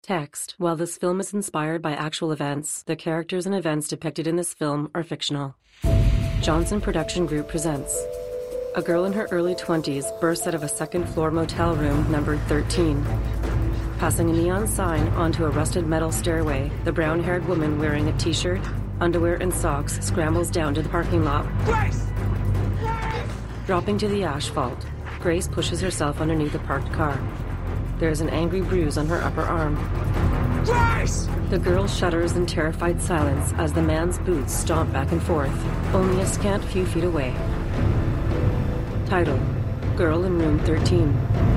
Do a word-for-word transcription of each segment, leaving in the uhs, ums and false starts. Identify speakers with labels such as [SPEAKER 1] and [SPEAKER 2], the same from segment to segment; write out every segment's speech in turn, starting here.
[SPEAKER 1] Text. While this film is inspired by actual events, the characters and events depicted in this film are fictional. Johnson Production Group presents. A girl in her early twenties bursts out of a second-floor motel room numbered thirteen. Passing a neon sign onto a rusted metal stairway, the brown-haired woman wearing a t-shirt, underwear, and socks scrambles down to the parking lot.
[SPEAKER 2] Grace! Grace!
[SPEAKER 1] Dropping to the asphalt, Grace pushes herself underneath a parked car. There is an angry bruise on her upper arm.
[SPEAKER 2] Grace!
[SPEAKER 1] The girl shudders in terrified silence as the man's boots stomp back and forth, only a scant few feet away. Title: Girl in Room thirteen.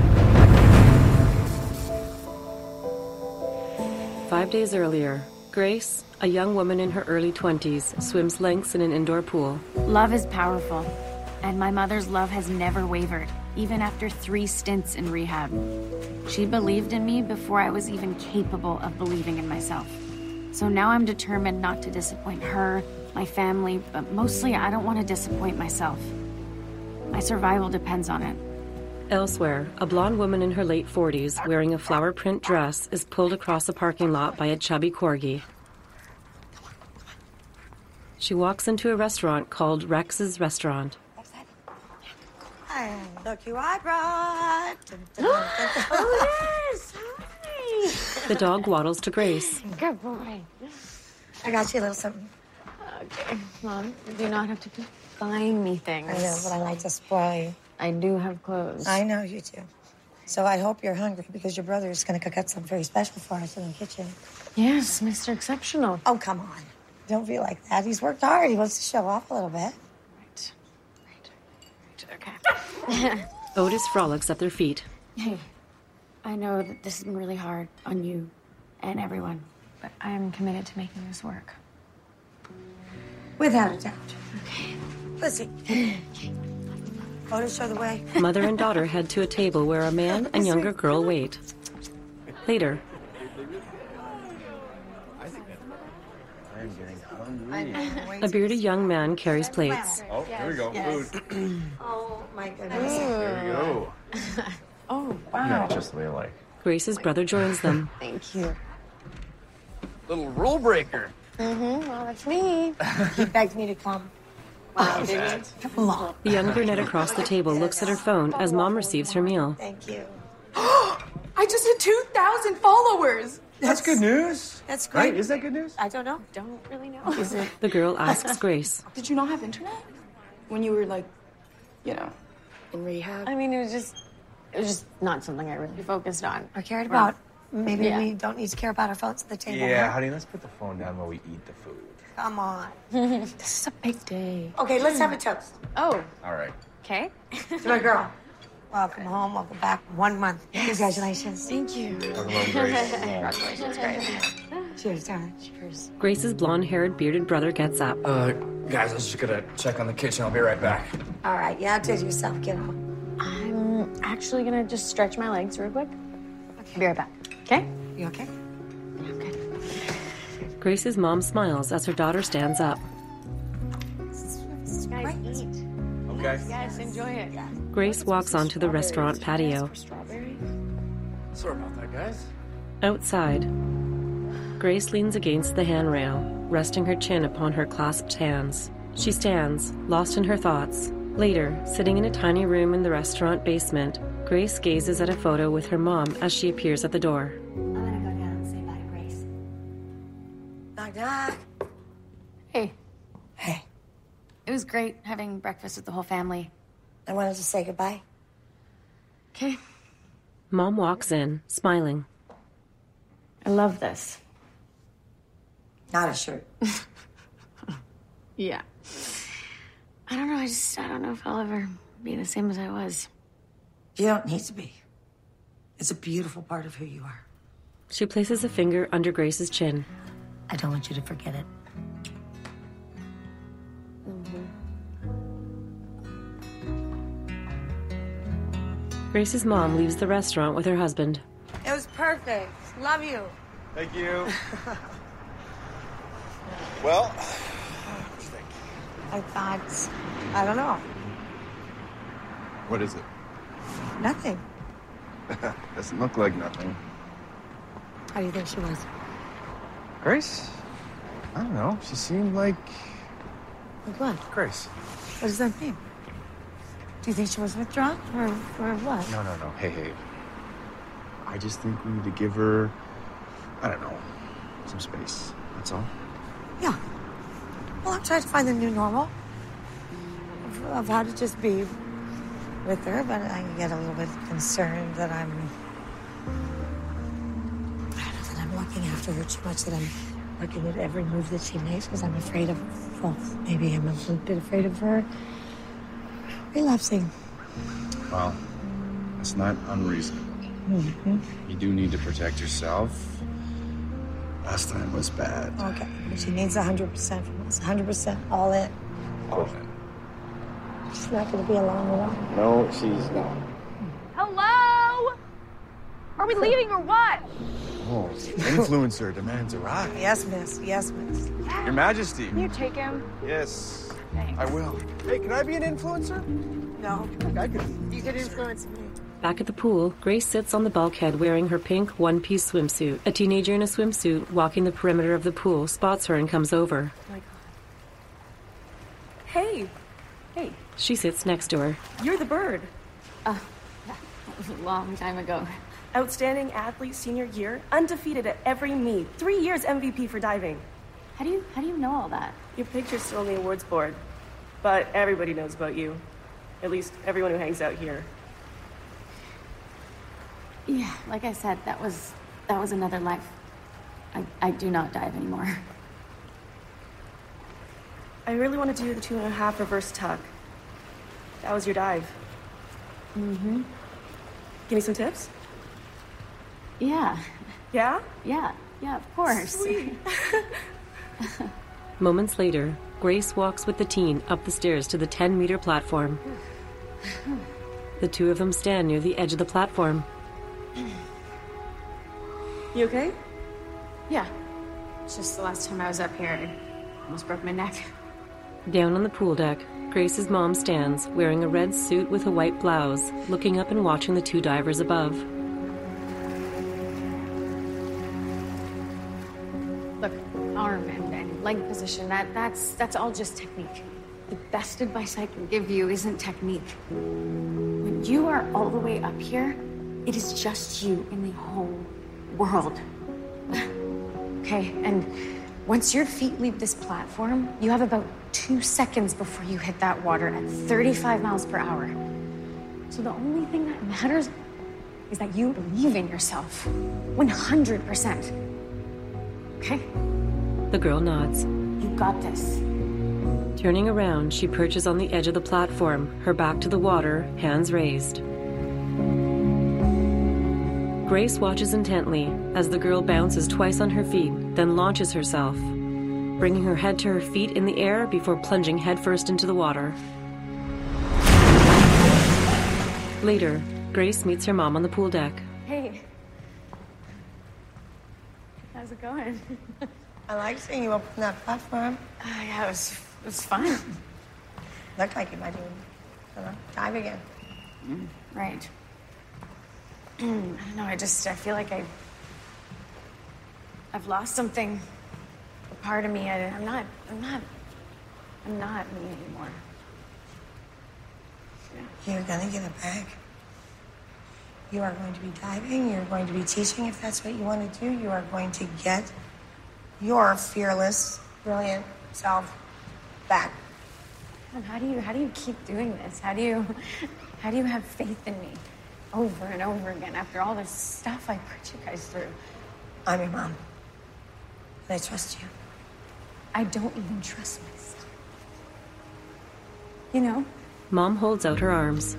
[SPEAKER 1] Five days earlier, Grace, a young woman in her early twenties, swims lengths in an indoor pool.
[SPEAKER 3] Love is powerful, and my mother's love has never wavered, even after three stints in rehab. She believed in me before I was even capable of believing in myself. So now I'm determined not to disappoint her, my family, but mostly I don't want to disappoint myself. My survival depends on it.
[SPEAKER 1] Elsewhere, a blonde woman in her late forties, wearing a flower print dress, is pulled across a parking lot by a chubby corgi. She walks into a restaurant called Rex's Restaurant.
[SPEAKER 4] And look who I brought.
[SPEAKER 3] Oh, yes! Hi!
[SPEAKER 1] The dog waddles to Grace.
[SPEAKER 3] Good boy.
[SPEAKER 4] I got you a little something.
[SPEAKER 3] Okay, Mom, you do not have to keep buying me things.
[SPEAKER 4] I know, but I like to spoil you.
[SPEAKER 3] I do have clothes.
[SPEAKER 4] I know you do. So I hope you're hungry because your brother is going to cook up something very special for us in the kitchen.
[SPEAKER 3] Yes, Mister Exceptional.
[SPEAKER 4] Oh, come on. Don't be like that. He's worked hard. He wants to show off a little bit.
[SPEAKER 3] Right. Right. Right. Okay.
[SPEAKER 1] Otis frolics at their feet.
[SPEAKER 3] Hey, I know that this has been really hard on you and everyone, but I'm committed to making this work.
[SPEAKER 4] Without a doubt.
[SPEAKER 3] Okay.
[SPEAKER 4] Listen. Otis, show the way.
[SPEAKER 1] Mother and daughter head to a table where a man and younger girl wait. Later.
[SPEAKER 5] I'm getting hungry.
[SPEAKER 1] A bearded young man carries plates.
[SPEAKER 5] Oh, here we go.
[SPEAKER 4] Yes.
[SPEAKER 5] Food.
[SPEAKER 4] Oh, my goodness.
[SPEAKER 5] There we go.
[SPEAKER 3] Oh,
[SPEAKER 5] Yeah,
[SPEAKER 3] wow.
[SPEAKER 5] just the way I like.
[SPEAKER 1] Grace's brother joins them.
[SPEAKER 3] Thank you.
[SPEAKER 5] Little rule breaker.
[SPEAKER 3] Mm-hmm. Well, that's me.
[SPEAKER 4] He begged me to come.
[SPEAKER 3] Wow, did you?
[SPEAKER 4] Come on.
[SPEAKER 1] The young brunette across the table looks at her phone as Mom receives her meal.
[SPEAKER 4] Thank you.
[SPEAKER 6] I just hit two thousand followers.
[SPEAKER 5] That's good news.
[SPEAKER 4] That's great.
[SPEAKER 5] Right? Is that good news?
[SPEAKER 4] I don't know.
[SPEAKER 3] Don't really know.
[SPEAKER 4] Is it?
[SPEAKER 1] The girl asks Grace.
[SPEAKER 6] Did you not have internet when you were like, you know, in rehab?
[SPEAKER 3] I mean, it was just, it was just not something I really focused on.
[SPEAKER 4] Or cared about. Maybe
[SPEAKER 3] Yeah.
[SPEAKER 4] we don't need to care about our phones at the table.
[SPEAKER 5] Yeah,
[SPEAKER 4] huh?
[SPEAKER 5] honey, let's put the phone down while we eat the food.
[SPEAKER 4] Come on.
[SPEAKER 3] This is a big day.
[SPEAKER 4] Okay, let's have a toast.
[SPEAKER 3] Oh,
[SPEAKER 5] All right.
[SPEAKER 3] okay.
[SPEAKER 4] To my girl. Welcome home. Welcome back. One month. Congratulations.
[SPEAKER 3] Thank you.
[SPEAKER 5] Welcome home, Grace.
[SPEAKER 3] Congratulations, Grace.
[SPEAKER 4] Cheers, darling.
[SPEAKER 3] Cheers.
[SPEAKER 1] Grace's blonde-haired, bearded brother gets up.
[SPEAKER 7] Uh, guys, I was just gonna check on the kitchen. I'll be right back.
[SPEAKER 4] All right, you outdid yourself, kiddo.
[SPEAKER 3] I'm actually gonna just stretch my legs real quick. Okay. Be right back. Okay?
[SPEAKER 4] You okay?
[SPEAKER 3] Okay.
[SPEAKER 1] Grace's mom smiles as her daughter stands up.
[SPEAKER 3] Guys, eat.
[SPEAKER 5] Okay.
[SPEAKER 3] Yes, enjoy it.
[SPEAKER 1] Grace walks onto the restaurant patio.
[SPEAKER 3] Strawberries?
[SPEAKER 7] Sorry about that, guys.
[SPEAKER 1] Outside, Grace leans against the handrail, resting her chin upon her clasped hands. She stands, lost in her thoughts. Later, sitting in a tiny room in the restaurant basement, Grace gazes at a photo with her mom as she appears at the door.
[SPEAKER 4] I'm gonna go down and say bye to Grace. Knock, knock.
[SPEAKER 3] Hey,
[SPEAKER 4] Hey,
[SPEAKER 3] it was great having breakfast with the whole family.
[SPEAKER 4] I wanted to say goodbye.
[SPEAKER 3] Okay.
[SPEAKER 1] Mom walks in, smiling.
[SPEAKER 3] I love this.
[SPEAKER 4] Not a shirt.
[SPEAKER 3] Yeah. I don't know, I just, I don't know if I'll ever be the same as I was.
[SPEAKER 4] You don't need to be. It's a beautiful part of who you are.
[SPEAKER 1] She places a finger under Grace's chin.
[SPEAKER 4] I don't want you to forget it.
[SPEAKER 1] Grace's mom leaves the restaurant with her husband.
[SPEAKER 4] It was perfect. Love you.
[SPEAKER 5] Thank you. Well, what do you think?
[SPEAKER 4] I thought, I don't know,
[SPEAKER 5] What is it?
[SPEAKER 4] nothing.
[SPEAKER 5] Doesn't look like nothing.
[SPEAKER 4] How do you think she was?
[SPEAKER 5] Grace? I don't know. She seemed like...
[SPEAKER 4] Like what?
[SPEAKER 5] Grace.
[SPEAKER 4] What does that mean? Do you think she was withdrawn, or, or what?
[SPEAKER 5] No, no, no. Hey, hey. I just think we need to give her, I don't know, some space. That's all.
[SPEAKER 4] Yeah. Well, I'm trying to find the new normal of, of how to just be with her, but I get a little bit concerned that I'm... I don't know, that I'm looking after her too much, that I'm looking at every move that she makes, because I'm afraid of, well, maybe I'm a little bit afraid of her relapsing.
[SPEAKER 5] Well, it's not unreasonable.
[SPEAKER 4] Mm-hmm.
[SPEAKER 5] You do need to protect yourself. Last time was bad.
[SPEAKER 4] Okay, but she needs one hundred percent from us, one hundred percent all in.
[SPEAKER 5] All in.
[SPEAKER 4] She's not going to be alone at all.
[SPEAKER 5] No, she's not.
[SPEAKER 8] Hello? Are we leaving or what?
[SPEAKER 5] Oh, influencer demands a ride.
[SPEAKER 4] Yes, miss. Yes, miss.
[SPEAKER 5] Your Majesty.
[SPEAKER 8] Can you take him?
[SPEAKER 5] Yes,
[SPEAKER 8] Thanks.
[SPEAKER 5] I will. Hey, can I be an influencer?
[SPEAKER 4] No.
[SPEAKER 5] I could.
[SPEAKER 4] You could influence me.
[SPEAKER 1] Back at the pool, Grace sits on the bulkhead wearing her pink one-piece swimsuit. A teenager in a swimsuit walking the perimeter of the pool spots her and comes over.
[SPEAKER 6] Oh my God. Hey. Hey.
[SPEAKER 1] She sits next to her.
[SPEAKER 6] You're the bird.
[SPEAKER 3] Oh, that was a long time ago.
[SPEAKER 6] Outstanding athlete senior year, undefeated at every meet, three years M V P for diving.
[SPEAKER 3] How do you how do you know all that?
[SPEAKER 6] Your picture's still on the awards board, but everybody knows about you. At least everyone who hangs out here.
[SPEAKER 3] Yeah, like I said, that was that was another life. I, I do not dive anymore.
[SPEAKER 6] I really want to do the two and a half reverse tuck. That was your dive.
[SPEAKER 3] Mm-hmm.
[SPEAKER 6] Give me some tips?
[SPEAKER 3] Yeah.
[SPEAKER 6] Yeah?
[SPEAKER 3] Yeah. Yeah, of course.
[SPEAKER 6] Sweet.
[SPEAKER 1] Moments later, Grace walks with the teen up the stairs to the ten-meter platform. The two of them stand near the edge of the platform.
[SPEAKER 6] You okay?
[SPEAKER 3] Yeah. It's just the last time I was up here, I almost broke my neck.
[SPEAKER 1] Down on the pool deck, Grace's mom stands, wearing a red suit with a white blouse, looking up and watching the two divers above.
[SPEAKER 3] Look, arm and, and leg position, that, that's, that's all just technique. The best advice I can give you isn't technique. When you are all the way up here, it is just you in the whole world. Okay, and once your feet leave this platform, you have about two seconds before you hit that water at thirty-five miles per hour. So the only thing that matters is that you believe in yourself. one hundred percent. Okay?
[SPEAKER 1] The girl nods.
[SPEAKER 3] You got this.
[SPEAKER 1] Turning around, she perches on the edge of the platform, her back to the water, hands raised. Grace watches intently as the girl bounces twice on her feet, then launches herself, bringing her head to her feet in the air before plunging headfirst into the water. Later, Grace meets her mom on the pool deck.
[SPEAKER 3] Hey. How's it going?
[SPEAKER 4] I like seeing you up on that platform.
[SPEAKER 3] Uh, yeah, it was, it was fun.
[SPEAKER 4] Looked like you might even, I don't know, dive again.
[SPEAKER 3] Mm, right. I don't know, I just, I feel like I... I've lost something. A part of me. I, I'm not, I'm not, I'm not me anymore. Yeah.
[SPEAKER 4] You're gonna get it back. You are going to be diving, you're going to be teaching if that's what you want to do. You are going to get your fearless, brilliant self back.
[SPEAKER 3] And how do you, how do you keep doing this? How do you, how do you have faith in me over and over again after all this stuff I put you guys through?
[SPEAKER 4] I'm your mom. And I trust you.
[SPEAKER 3] I don't even trust myself. You know?
[SPEAKER 1] Mom holds out her arms.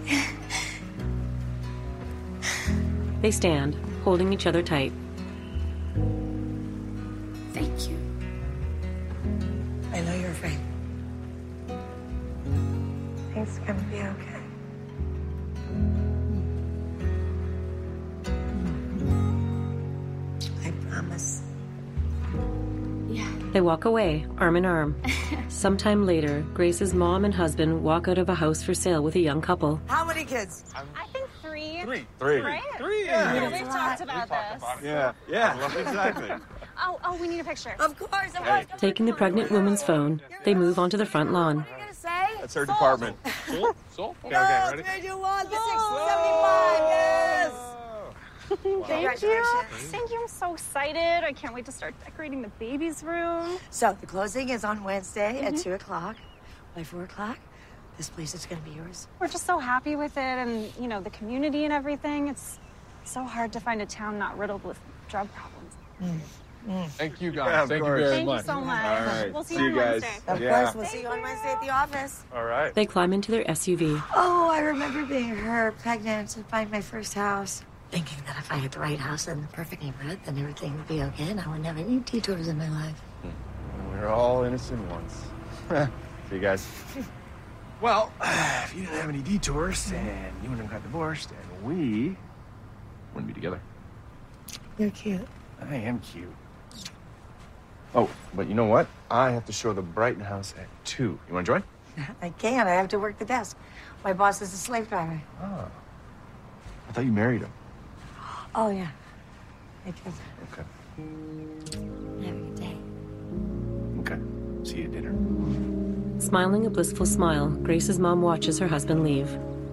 [SPEAKER 1] They stand, holding each other tight.
[SPEAKER 3] Thank you.
[SPEAKER 4] I know you're afraid. Things are gonna be okay. I promise.
[SPEAKER 3] Yeah.
[SPEAKER 1] They walk away, arm in arm. Sometime later, Grace's mom and husband walk out of a house for sale with a young couple.
[SPEAKER 4] How many kids?
[SPEAKER 8] I think three. three.
[SPEAKER 5] Three. Three.
[SPEAKER 8] Right?
[SPEAKER 5] Three.
[SPEAKER 8] Yeah.
[SPEAKER 5] Yeah.
[SPEAKER 8] We've talked about this.
[SPEAKER 5] Yeah. Yeah. Exactly.
[SPEAKER 8] Oh, oh, we need a picture.
[SPEAKER 4] Of course, of
[SPEAKER 5] Hey.
[SPEAKER 4] course.
[SPEAKER 1] Taking the pregnant woman's phone, they move onto the front lawn.
[SPEAKER 4] What are you gonna say?
[SPEAKER 5] That's her department. Soul? Soul? Okay, okay, ready?
[SPEAKER 4] three, two, one, six seventy-five, yes!
[SPEAKER 8] Thank you. Thank you. I'm so excited. I can't wait to start decorating the baby's room.
[SPEAKER 4] So the closing is on Wednesday at two o'clock. By four o'clock, this place is gonna be yours.
[SPEAKER 8] We're just so happy with it and, you know, the community and everything. It's so hard to find a town not riddled with drug problems.
[SPEAKER 7] Thank you guys.
[SPEAKER 5] Yeah, of
[SPEAKER 7] Thank
[SPEAKER 5] course.
[SPEAKER 7] you very
[SPEAKER 8] Thank
[SPEAKER 7] much.
[SPEAKER 8] you so much.
[SPEAKER 5] All right.
[SPEAKER 8] We'll see,
[SPEAKER 5] See
[SPEAKER 8] you
[SPEAKER 5] you
[SPEAKER 8] on
[SPEAKER 5] guys.
[SPEAKER 8] Wednesday.
[SPEAKER 4] Of
[SPEAKER 5] Yeah.
[SPEAKER 4] course, we'll see you on Wednesday at the office.
[SPEAKER 5] All right.
[SPEAKER 1] They climb into their S U V.
[SPEAKER 4] Oh, I remember being her pregnant and buying my first house. Thinking that if I had the right house in the perfect neighborhood, then everything would be okay and I wouldn't have any detours in my life.
[SPEAKER 5] We're all innocent once. See you guys. Well, if you didn't have any detours and you and him got divorced and we wouldn't be together.
[SPEAKER 4] You're cute.
[SPEAKER 5] I am cute. Oh, but you know what? I have to show the Brighton house at two. You want to join?
[SPEAKER 4] I can't. I have to work the desk. My boss is a slave driver.
[SPEAKER 5] Oh. I thought you married him.
[SPEAKER 4] Oh, yeah. I did.
[SPEAKER 5] Okay.
[SPEAKER 4] Have a good day.
[SPEAKER 5] Okay. See you at dinner.
[SPEAKER 1] Smiling a blissful smile, Grace's mom watches her husband leave.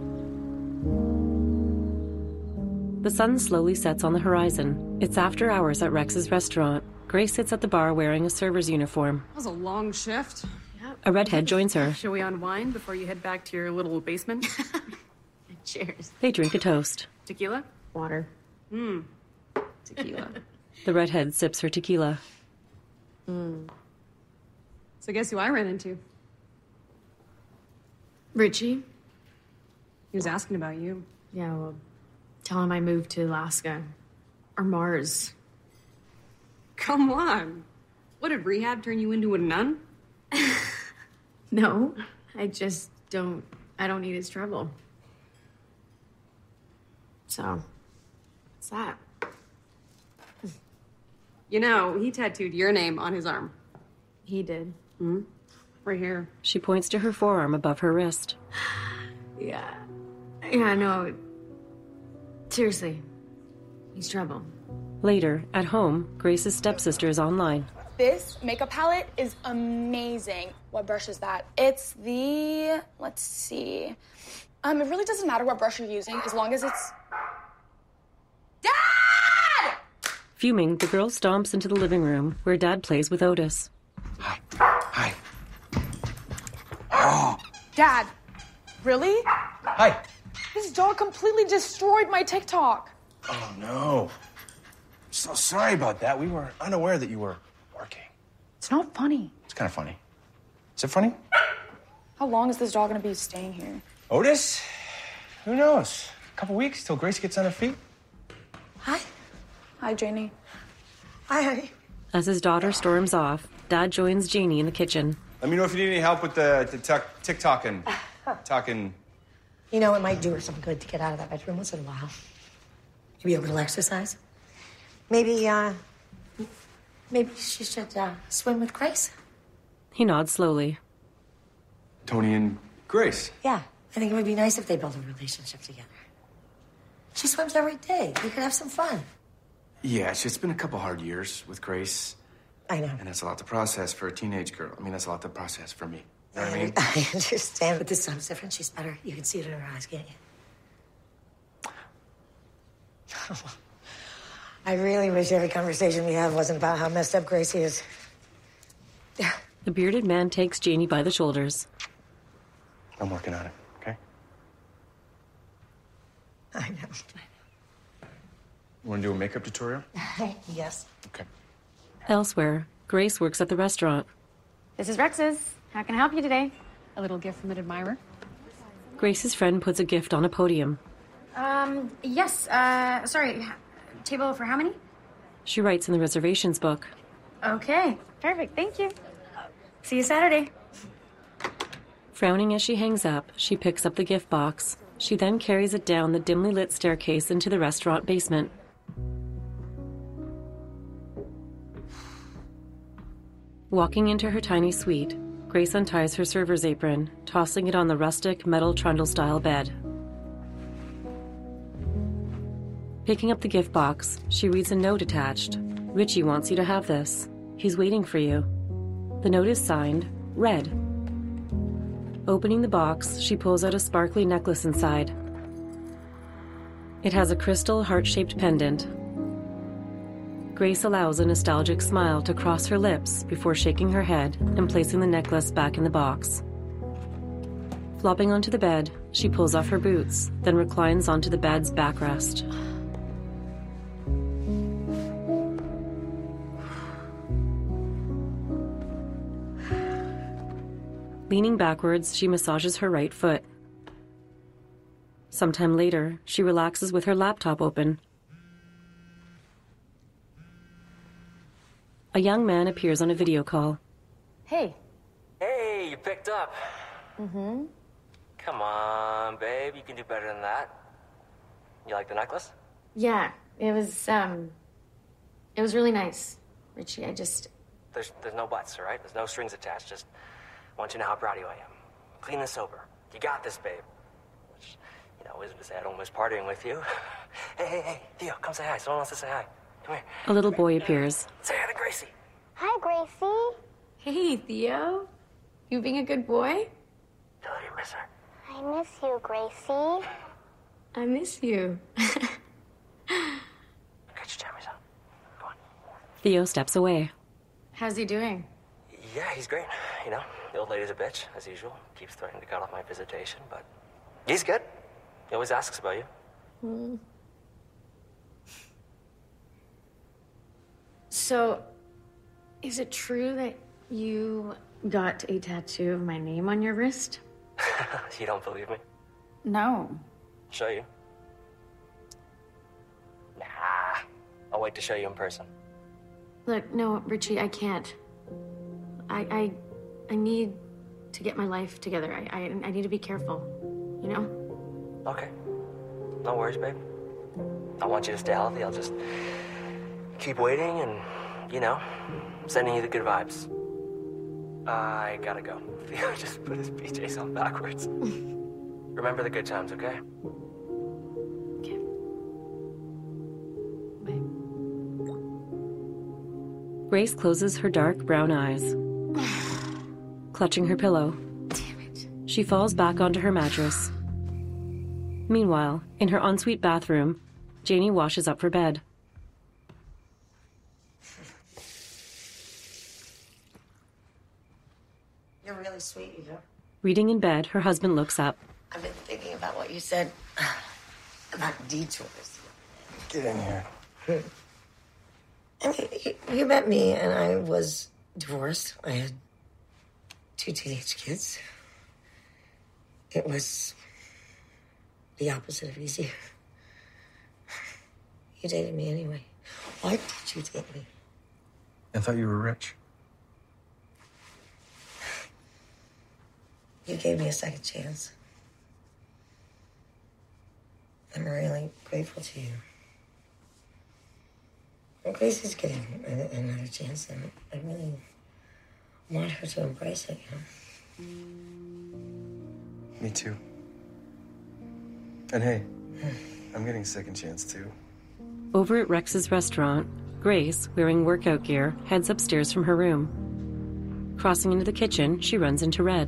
[SPEAKER 1] The sun slowly sets on the horizon. It's after hours at Rex's restaurant. Grace sits at the bar wearing a server's uniform.
[SPEAKER 9] That was a long shift.
[SPEAKER 1] A redhead joins her.
[SPEAKER 9] Shall we unwind before you head back to your little basement?
[SPEAKER 3] Cheers.
[SPEAKER 1] They drink a toast.
[SPEAKER 9] Tequila?
[SPEAKER 3] Water.
[SPEAKER 9] Mmm. Tequila.
[SPEAKER 1] The redhead sips her tequila.
[SPEAKER 9] Mm. So guess who I ran into?
[SPEAKER 3] Richie?
[SPEAKER 9] He was asking about you.
[SPEAKER 3] Yeah, well, tell him I moved to Alaska. Or Mars.
[SPEAKER 9] Come on. What, did rehab turn you into a nun?
[SPEAKER 3] No, I just don't, I don't need his trouble. So, what's that?
[SPEAKER 9] You know, he tattooed your name on his arm.
[SPEAKER 3] He did.
[SPEAKER 9] Hmm? Right here.
[SPEAKER 1] She points to her forearm above her wrist.
[SPEAKER 3] Yeah. Yeah, no. Seriously. He's trouble.
[SPEAKER 1] Later, at home, Grace's stepsister is online.
[SPEAKER 10] This makeup palette is amazing. What brush is that? It's the, let's see. Um, it really doesn't matter what brush you're using as long as it's... Dad!
[SPEAKER 1] Fuming, the girl stomps into the living room where Dad plays with Otis.
[SPEAKER 5] Hi. Hi. Oh.
[SPEAKER 10] Dad, really?
[SPEAKER 5] Hi.
[SPEAKER 10] This dog completely destroyed my TikTok.
[SPEAKER 5] Oh, no. So sorry about that. We were unaware that you were working.
[SPEAKER 10] It's not funny.
[SPEAKER 5] It's kind of funny. Is it funny?
[SPEAKER 10] How long is this dog gonna be staying here?
[SPEAKER 5] Otis? Who knows? A couple weeks till Grace gets on her feet.
[SPEAKER 4] Hi.
[SPEAKER 10] Hi, Janie.
[SPEAKER 4] Hi, honey.
[SPEAKER 1] As his daughter storms off, Dad joins Janie in the kitchen.
[SPEAKER 5] Let me know if you need any help with the, the tuck, TikTok and talking.
[SPEAKER 4] You know, it might do her some good to get out of that bedroom once in a while. Maybe a little exercise. Maybe, uh, maybe she should uh, swim with Grace.
[SPEAKER 1] He nods slowly.
[SPEAKER 5] Tony and Grace.
[SPEAKER 4] Yeah, I think it would be nice if they built a relationship together. She swims every day. We could have some fun.
[SPEAKER 5] Yeah, it's it's been a couple hard years with Grace.
[SPEAKER 4] I know.
[SPEAKER 5] And that's a lot to process for a teenage girl. I mean, that's a lot to process for me. You know what I mean?
[SPEAKER 4] I understand, but this time's different. She's better. You can see it in her eyes, can't you? I really wish every conversation we have wasn't about how messed up Gracie is.
[SPEAKER 1] The bearded man takes Janie by the shoulders.
[SPEAKER 5] I'm working on it, okay?
[SPEAKER 4] I know.
[SPEAKER 5] You want to do a makeup tutorial?
[SPEAKER 4] Yes.
[SPEAKER 5] Okay.
[SPEAKER 1] Elsewhere, Grace works at the restaurant.
[SPEAKER 3] This is Rex's. How can I help you today?
[SPEAKER 9] A little gift from an admirer.
[SPEAKER 1] Grace's friend puts a gift on a podium.
[SPEAKER 3] Um, yes, uh, sorry. Table for how many?
[SPEAKER 1] She writes in the reservations book.
[SPEAKER 3] Okay, perfect. Thank you. See you Saturday.
[SPEAKER 1] Frowning as she hangs up, she picks up the gift box. She then carries it down the dimly lit staircase into the restaurant basement. Walking into her tiny suite, Grace unties her server's apron, tossing it on the rustic metal trundle-style bed. Picking up the gift box, she reads a note attached. Richie wants you to have this. He's waiting for you. The note is signed, Red. Opening the box, she pulls out a sparkly necklace inside. It has a crystal heart-shaped pendant. Grace allows a nostalgic smile to cross her lips before shaking her head and placing the necklace back in the box. Flopping onto the bed, she pulls off her boots, then reclines onto the bed's backrest. Leaning backwards, she massages her right foot. Sometime later, she relaxes with her laptop open. A young man appears on a video call.
[SPEAKER 11] Hey.
[SPEAKER 12] Hey, you picked up.
[SPEAKER 11] Mm-hmm.
[SPEAKER 12] Come on, babe. You can do better than that. You like the necklace?
[SPEAKER 11] Yeah, it was, um... It was really nice, Richie. I just...
[SPEAKER 12] There's there's no buts, all right? There's no strings attached. Just want you to know how proud of you I am. Clean and sober. You got this, babe. Which, you know, isn't to say I don't miss partying with you. Hey, hey, hey, Theo, come say hi. Someone wants to say hi. Come here.
[SPEAKER 1] A little boy appears.
[SPEAKER 12] Say hi to Gracie.
[SPEAKER 13] Hi, Gracie.
[SPEAKER 11] Hey, Theo. You being a good boy?
[SPEAKER 12] Tell her you miss her.
[SPEAKER 13] I miss you, Gracie.
[SPEAKER 11] I miss you.
[SPEAKER 12] Get your jammies on. Go on.
[SPEAKER 1] Theo steps away.
[SPEAKER 11] How's he doing?
[SPEAKER 12] Yeah, he's great. You know, the old lady's a bitch, as usual. Keeps threatening to cut off my visitation, but he's good. He always asks about you.
[SPEAKER 11] Mm. So, is it true that you got a tattoo of my name on your wrist?
[SPEAKER 12] You don't believe me?
[SPEAKER 11] No.
[SPEAKER 12] Show you. Nah. I'll wait to show you in person.
[SPEAKER 11] Look, no, Richie, I can't. I, I, I need to get my life together. I, I, I need to be careful, you know?
[SPEAKER 12] Okay. No worries, babe. I want you to stay healthy. I'll just keep waiting and, you know, sending you the good vibes. I gotta go. Theo just put his P Js on backwards. Remember the good times, okay?
[SPEAKER 11] Okay. Bye.
[SPEAKER 1] Grace closes her dark brown eyes. Clutching her pillow,
[SPEAKER 11] Damn it.
[SPEAKER 1] she falls back onto her mattress. Meanwhile, in her ensuite bathroom, Janie washes up for bed.
[SPEAKER 4] You're really sweet, you know.
[SPEAKER 1] Reading in bed, her husband looks up.
[SPEAKER 4] I've been thinking about what you said about detours.
[SPEAKER 5] Get in here.
[SPEAKER 4] I mean, you, you met me and I was divorced. I had two teenage kids. It was the opposite of easy. You dated me anyway. Why did you date me?
[SPEAKER 5] I thought you were rich.
[SPEAKER 4] You gave me a second chance. I'm really grateful to you. And Grace is getting a- another chance, and I really want her to embrace it, you know?
[SPEAKER 5] Me too. And hey, I'm getting a second chance too.
[SPEAKER 1] Over at Rex's restaurant, Grace, wearing workout gear, heads upstairs from her room. Crossing into the kitchen, she runs into Red.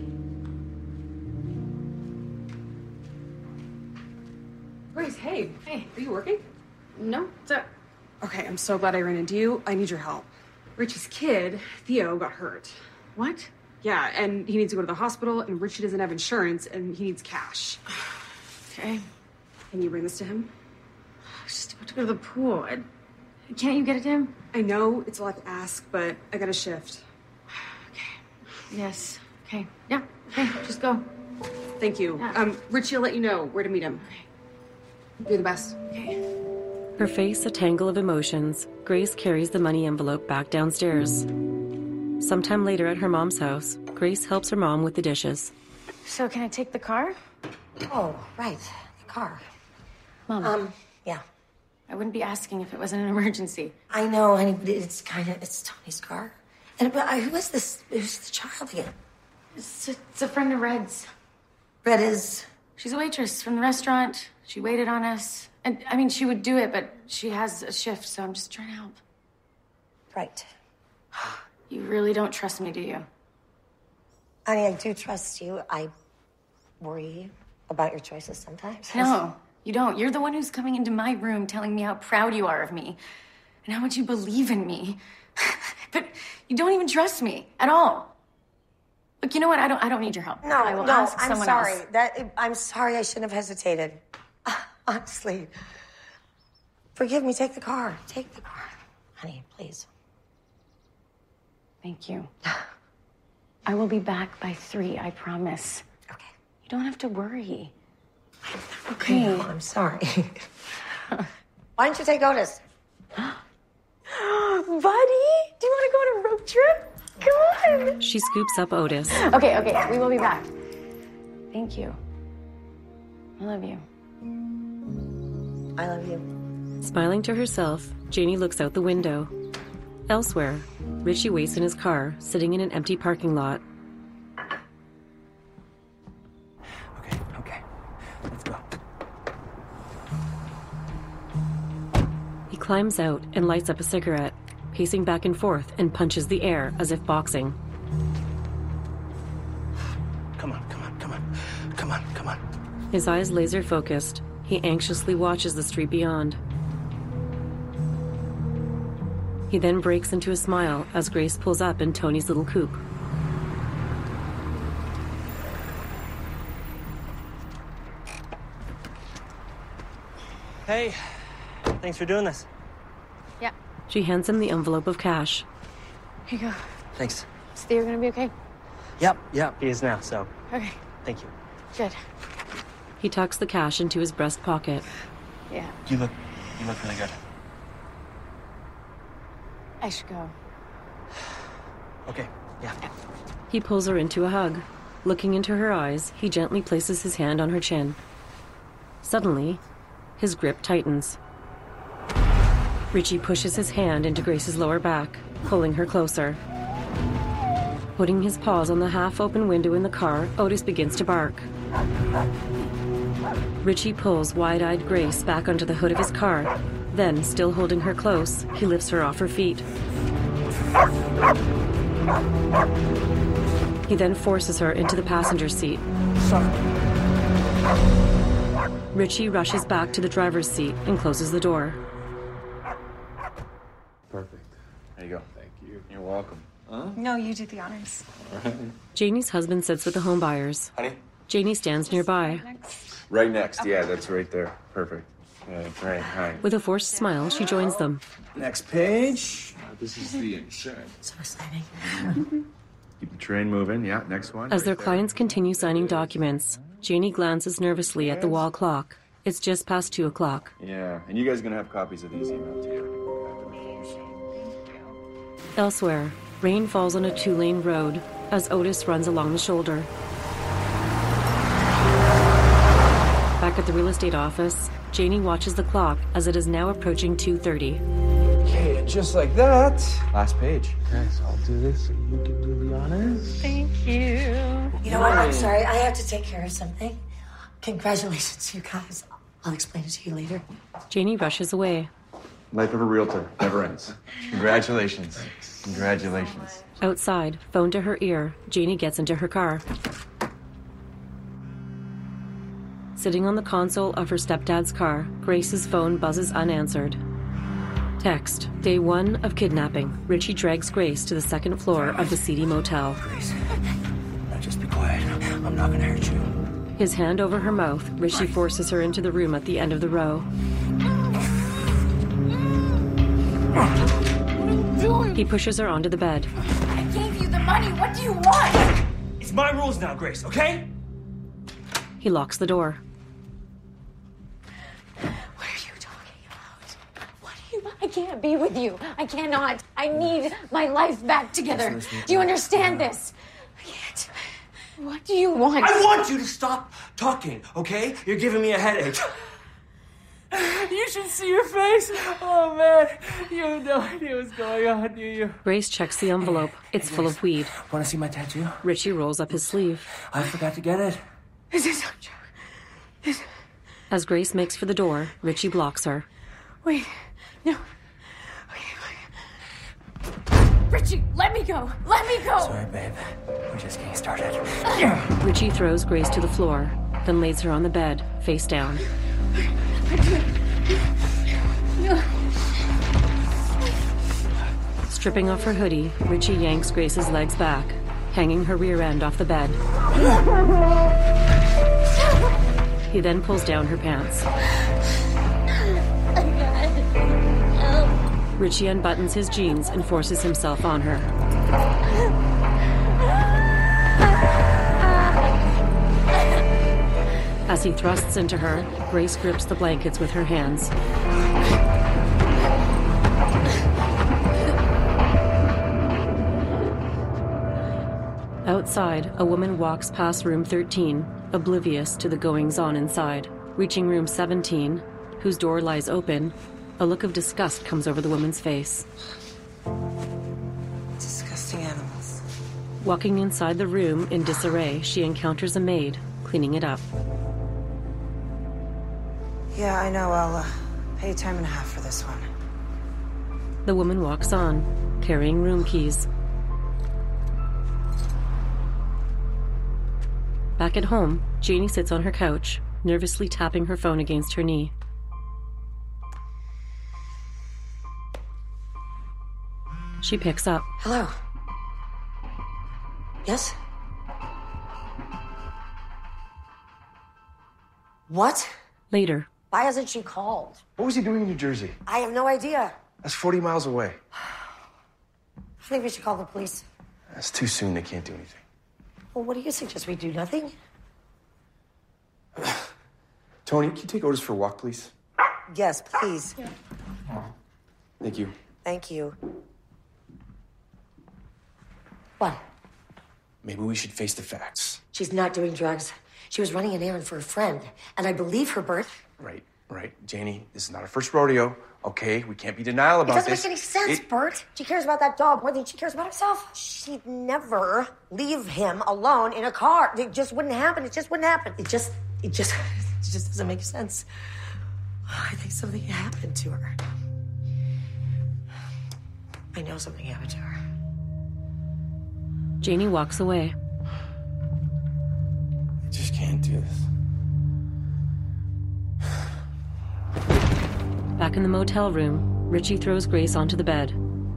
[SPEAKER 9] Grace, hey. Hey. Are you working?
[SPEAKER 11] No, what's up?
[SPEAKER 9] Okay, I'm so glad I ran into you. I need your help. Richie's kid, Theo, got hurt.
[SPEAKER 11] What?
[SPEAKER 9] Yeah, and he needs to go to the hospital, and Richie doesn't have insurance, and he needs cash.
[SPEAKER 11] Okay.
[SPEAKER 9] Can you bring this to him?
[SPEAKER 11] I was just about to go to the pool. I, can't you get it to him?
[SPEAKER 9] I know it's a lot to ask, but I got a shift.
[SPEAKER 11] Okay. Yes. Okay. Yeah. Okay, just go.
[SPEAKER 9] Thank you.
[SPEAKER 11] Yeah.
[SPEAKER 9] Um, Richie will let you know where to meet him. You're the best.
[SPEAKER 11] Okay.
[SPEAKER 1] Her face a tangle of emotions, Grace carries the money envelope back downstairs. Sometime later at her mom's house, Grace helps her mom with the dishes.
[SPEAKER 3] So can I take the car?
[SPEAKER 4] Oh, right. The car.
[SPEAKER 3] Mom.
[SPEAKER 4] Um, yeah.
[SPEAKER 3] I wouldn't be asking if it wasn't an emergency.
[SPEAKER 4] I know, honey, but it's kind of, it's Tony's car. And, but I, who is this, who's the child again?
[SPEAKER 3] It's a, it's a friend of Red's.
[SPEAKER 4] Red is...
[SPEAKER 3] She's a waitress from the restaurant. She waited on us. And, I mean, she would do it, but she has a shift, so I'm just trying to help.
[SPEAKER 4] Right.
[SPEAKER 3] You really don't trust me, do you?
[SPEAKER 4] Honey, I do trust you. I worry about your choices sometimes.
[SPEAKER 3] No, you don't. You're the one who's coming into my room telling me how proud you are of me and how much you believe in me. But you don't even trust me at all. Look, you know what? I don't I don't need your help.
[SPEAKER 4] No,
[SPEAKER 3] I will
[SPEAKER 4] no,
[SPEAKER 3] ask
[SPEAKER 4] I'm
[SPEAKER 3] someone
[SPEAKER 4] sorry.
[SPEAKER 3] else.
[SPEAKER 4] That I'm sorry I shouldn't have hesitated. Honestly. Forgive me. Take the car. Take the car. Honey, please.
[SPEAKER 3] Thank you. I will be back by three, I promise.
[SPEAKER 4] Okay.
[SPEAKER 3] You don't have to worry.
[SPEAKER 4] Okay. No, I'm sorry. Why don't you take Otis?
[SPEAKER 3] Buddy, do you want to go on a road trip? Come on.
[SPEAKER 1] She scoops up Otis.
[SPEAKER 3] Okay, okay, we will be back. Thank you. I love you.
[SPEAKER 4] I love you.
[SPEAKER 1] Smiling to herself, Janie looks out the window. Elsewhere, Richie waits in his car, sitting in an empty parking lot.
[SPEAKER 12] Okay, okay. Let's go.
[SPEAKER 1] He climbs out and lights up a cigarette, pacing back and forth and punches the air as if boxing.
[SPEAKER 12] Come on, come on, come on. Come on, come on.
[SPEAKER 1] His eyes laser focused, he anxiously watches the street beyond. He then breaks into a smile as Grace pulls up in Tony's little coupe.
[SPEAKER 12] Hey, thanks for doing this.
[SPEAKER 3] Yeah.
[SPEAKER 1] She hands him the envelope of cash.
[SPEAKER 3] Here you go.
[SPEAKER 12] Thanks.
[SPEAKER 3] So you're gonna be okay?
[SPEAKER 12] Yep, yep, he is now, so
[SPEAKER 3] Okay.
[SPEAKER 12] thank you.
[SPEAKER 3] Good.
[SPEAKER 1] He tucks the cash into his breast pocket.
[SPEAKER 3] Yeah.
[SPEAKER 12] You look, you look really good.
[SPEAKER 3] I should go.
[SPEAKER 12] Okay, yeah.
[SPEAKER 1] He pulls her into a hug. Looking into her eyes, he gently places his hand on her chin. Suddenly, his grip tightens. Richie pushes his hand into Grace's lower back, pulling her closer. Putting his paws on the half-open window in the car, Otis begins to bark. Richie pulls wide-eyed Grace back onto the hood of his car. Then, still holding her close, he lifts her off her feet. He then forces her into the passenger seat. Richie rushes back to the driver's seat and closes the door.
[SPEAKER 5] Perfect. There you go. Thank you. You're welcome. Huh?
[SPEAKER 8] No, you do the honors.
[SPEAKER 1] Janie's husband sits with the home buyers.
[SPEAKER 5] Honey?
[SPEAKER 1] Janie stands nearby.
[SPEAKER 5] Right next. Yeah, that's right there. Perfect. Yeah, right. Hi.
[SPEAKER 1] With a forced smile, she joins them.
[SPEAKER 5] Next page. Uh, this is the insurance.
[SPEAKER 4] So exciting.
[SPEAKER 5] Keep the train moving. Yeah, next one.
[SPEAKER 1] As
[SPEAKER 5] right
[SPEAKER 1] their
[SPEAKER 5] there.
[SPEAKER 1] clients continue signing documents, Janie glances nervously at the wall clock. It's just past two o'clock.
[SPEAKER 5] Yeah, and you guys are gonna have copies of these emailed to you.
[SPEAKER 1] Elsewhere, rain falls on a two-lane road as Otis runs along the shoulder. Back at the real estate office, Janie watches the clock as it is now approaching two thirty.
[SPEAKER 5] Okay, and just like that, last page. Okay, so I'll do this so you can do the honors.
[SPEAKER 8] Thank you.
[SPEAKER 4] You know what? I'm sorry. I have to take care of something. Congratulations, you guys. I'll explain it to you later.
[SPEAKER 1] Janie rushes away.
[SPEAKER 5] Life of a realtor never ends. Congratulations. Congratulations.
[SPEAKER 1] Outside, phone to her ear, Janie gets into her car. Sitting on the console of her stepdad's car, Grace's phone buzzes unanswered. Text. Day one of kidnapping. Richie drags Grace to the second floor of the seedy motel.
[SPEAKER 12] Grace, now just be quiet. I'm not gonna hurt you.
[SPEAKER 1] His hand over her mouth, Richie forces her into the room at the end of the row. He pushes her onto the bed.
[SPEAKER 3] I gave you the money. What do you want?
[SPEAKER 12] It's my rules now, Grace, okay?
[SPEAKER 1] He locks the door.
[SPEAKER 3] What are you talking about? What are you... I can't be with you. I cannot. I need my life back together. Do you understand this? I can't. What do you want?
[SPEAKER 12] I want you to stop talking, okay? You're giving me a headache.
[SPEAKER 6] You should see your face. Oh, man. You have no idea what's going on, do you?
[SPEAKER 1] Grace checks the envelope. It's full of weed.
[SPEAKER 12] Want to see my tattoo?
[SPEAKER 1] Richie rolls up his sleeve.
[SPEAKER 12] I forgot to get it.
[SPEAKER 3] This is not true. This,
[SPEAKER 1] As Grace makes for the door, Richie blocks her.
[SPEAKER 8] Wait, no. Richie, let me go! Let me go!
[SPEAKER 12] Sorry, babe. We're just getting started.
[SPEAKER 1] Richie throws Grace to the floor, then lays her on the bed, face down. Stripping off her hoodie, Richie yanks Grace's legs back, hanging her rear end off the bed. He then pulls down her pants. Richie unbuttons his jeans and forces himself on her. As he thrusts into her, Grace grips the blankets with her hands. Outside, a woman walks past room thirteen, oblivious to the goings-on inside. Reaching room seventeen, whose door lies open, a look of disgust comes over the woman's face.
[SPEAKER 4] Disgusting animals.
[SPEAKER 1] Walking inside the room in disarray, she encounters a maid, cleaning it up.
[SPEAKER 4] Yeah, I know. I'll uh, pay time and a half for this one.
[SPEAKER 1] The woman walks on, carrying room keys. Back at home, Janie sits on her couch, nervously tapping her phone against her knee. She picks up.
[SPEAKER 4] Hello. Yes? What?
[SPEAKER 1] Later.
[SPEAKER 4] Why hasn't she called?
[SPEAKER 5] What was he doing in New Jersey?
[SPEAKER 4] I have no idea.
[SPEAKER 5] That's forty miles away.
[SPEAKER 4] I think we should call the police.
[SPEAKER 5] That's too soon. They can't do anything.
[SPEAKER 4] Well, what do you suggest we do? Nothing?
[SPEAKER 5] Tony, can you take Otis for a walk, please?
[SPEAKER 4] Yes, please.
[SPEAKER 5] Yeah. Thank you.
[SPEAKER 4] Thank you. What?
[SPEAKER 5] Maybe we should face the facts.
[SPEAKER 4] She's not doing drugs. She was running an errand for a friend, and I believe her, Bert.
[SPEAKER 5] Right, right. Janie, this is not her first rodeo, okay? We can't be denial about
[SPEAKER 4] this. It
[SPEAKER 5] this.
[SPEAKER 4] doesn't make any sense,
[SPEAKER 5] it...
[SPEAKER 4] Bert. She cares about that dog more than she cares about herself. She'd never leave him alone in a car. It just wouldn't happen. It just wouldn't happen. It just, it just, it just doesn't make sense. I think something happened to her. I know something happened to her.
[SPEAKER 1] Janie walks away.
[SPEAKER 5] I just can't do this.
[SPEAKER 1] Back in the motel room, Richie throws Grace onto the bed.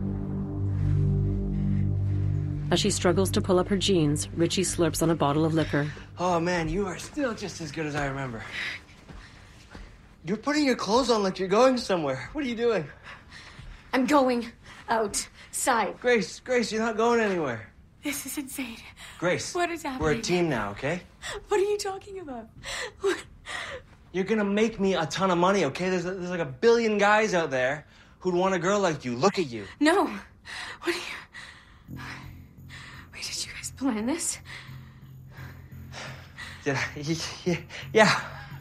[SPEAKER 1] As she struggles to pull up her jeans, Richie slurps on a bottle of liquor.
[SPEAKER 12] Oh, man, you are still just as good as I remember. You're putting your clothes on like you're going somewhere. What are you doing?
[SPEAKER 11] I'm going outside.
[SPEAKER 12] Grace, Grace, you're not going anywhere.
[SPEAKER 8] This is insane.
[SPEAKER 12] Grace,
[SPEAKER 8] what is happening?
[SPEAKER 12] We're a team now, okay?
[SPEAKER 8] What are you talking about? What?
[SPEAKER 12] You're gonna make me a ton of money, okay? There's, there's like a billion guys out there who'd want a girl like you. Look at you.
[SPEAKER 11] No. What are you... Wait, did you guys plan this?
[SPEAKER 12] Did I? Yeah. yeah.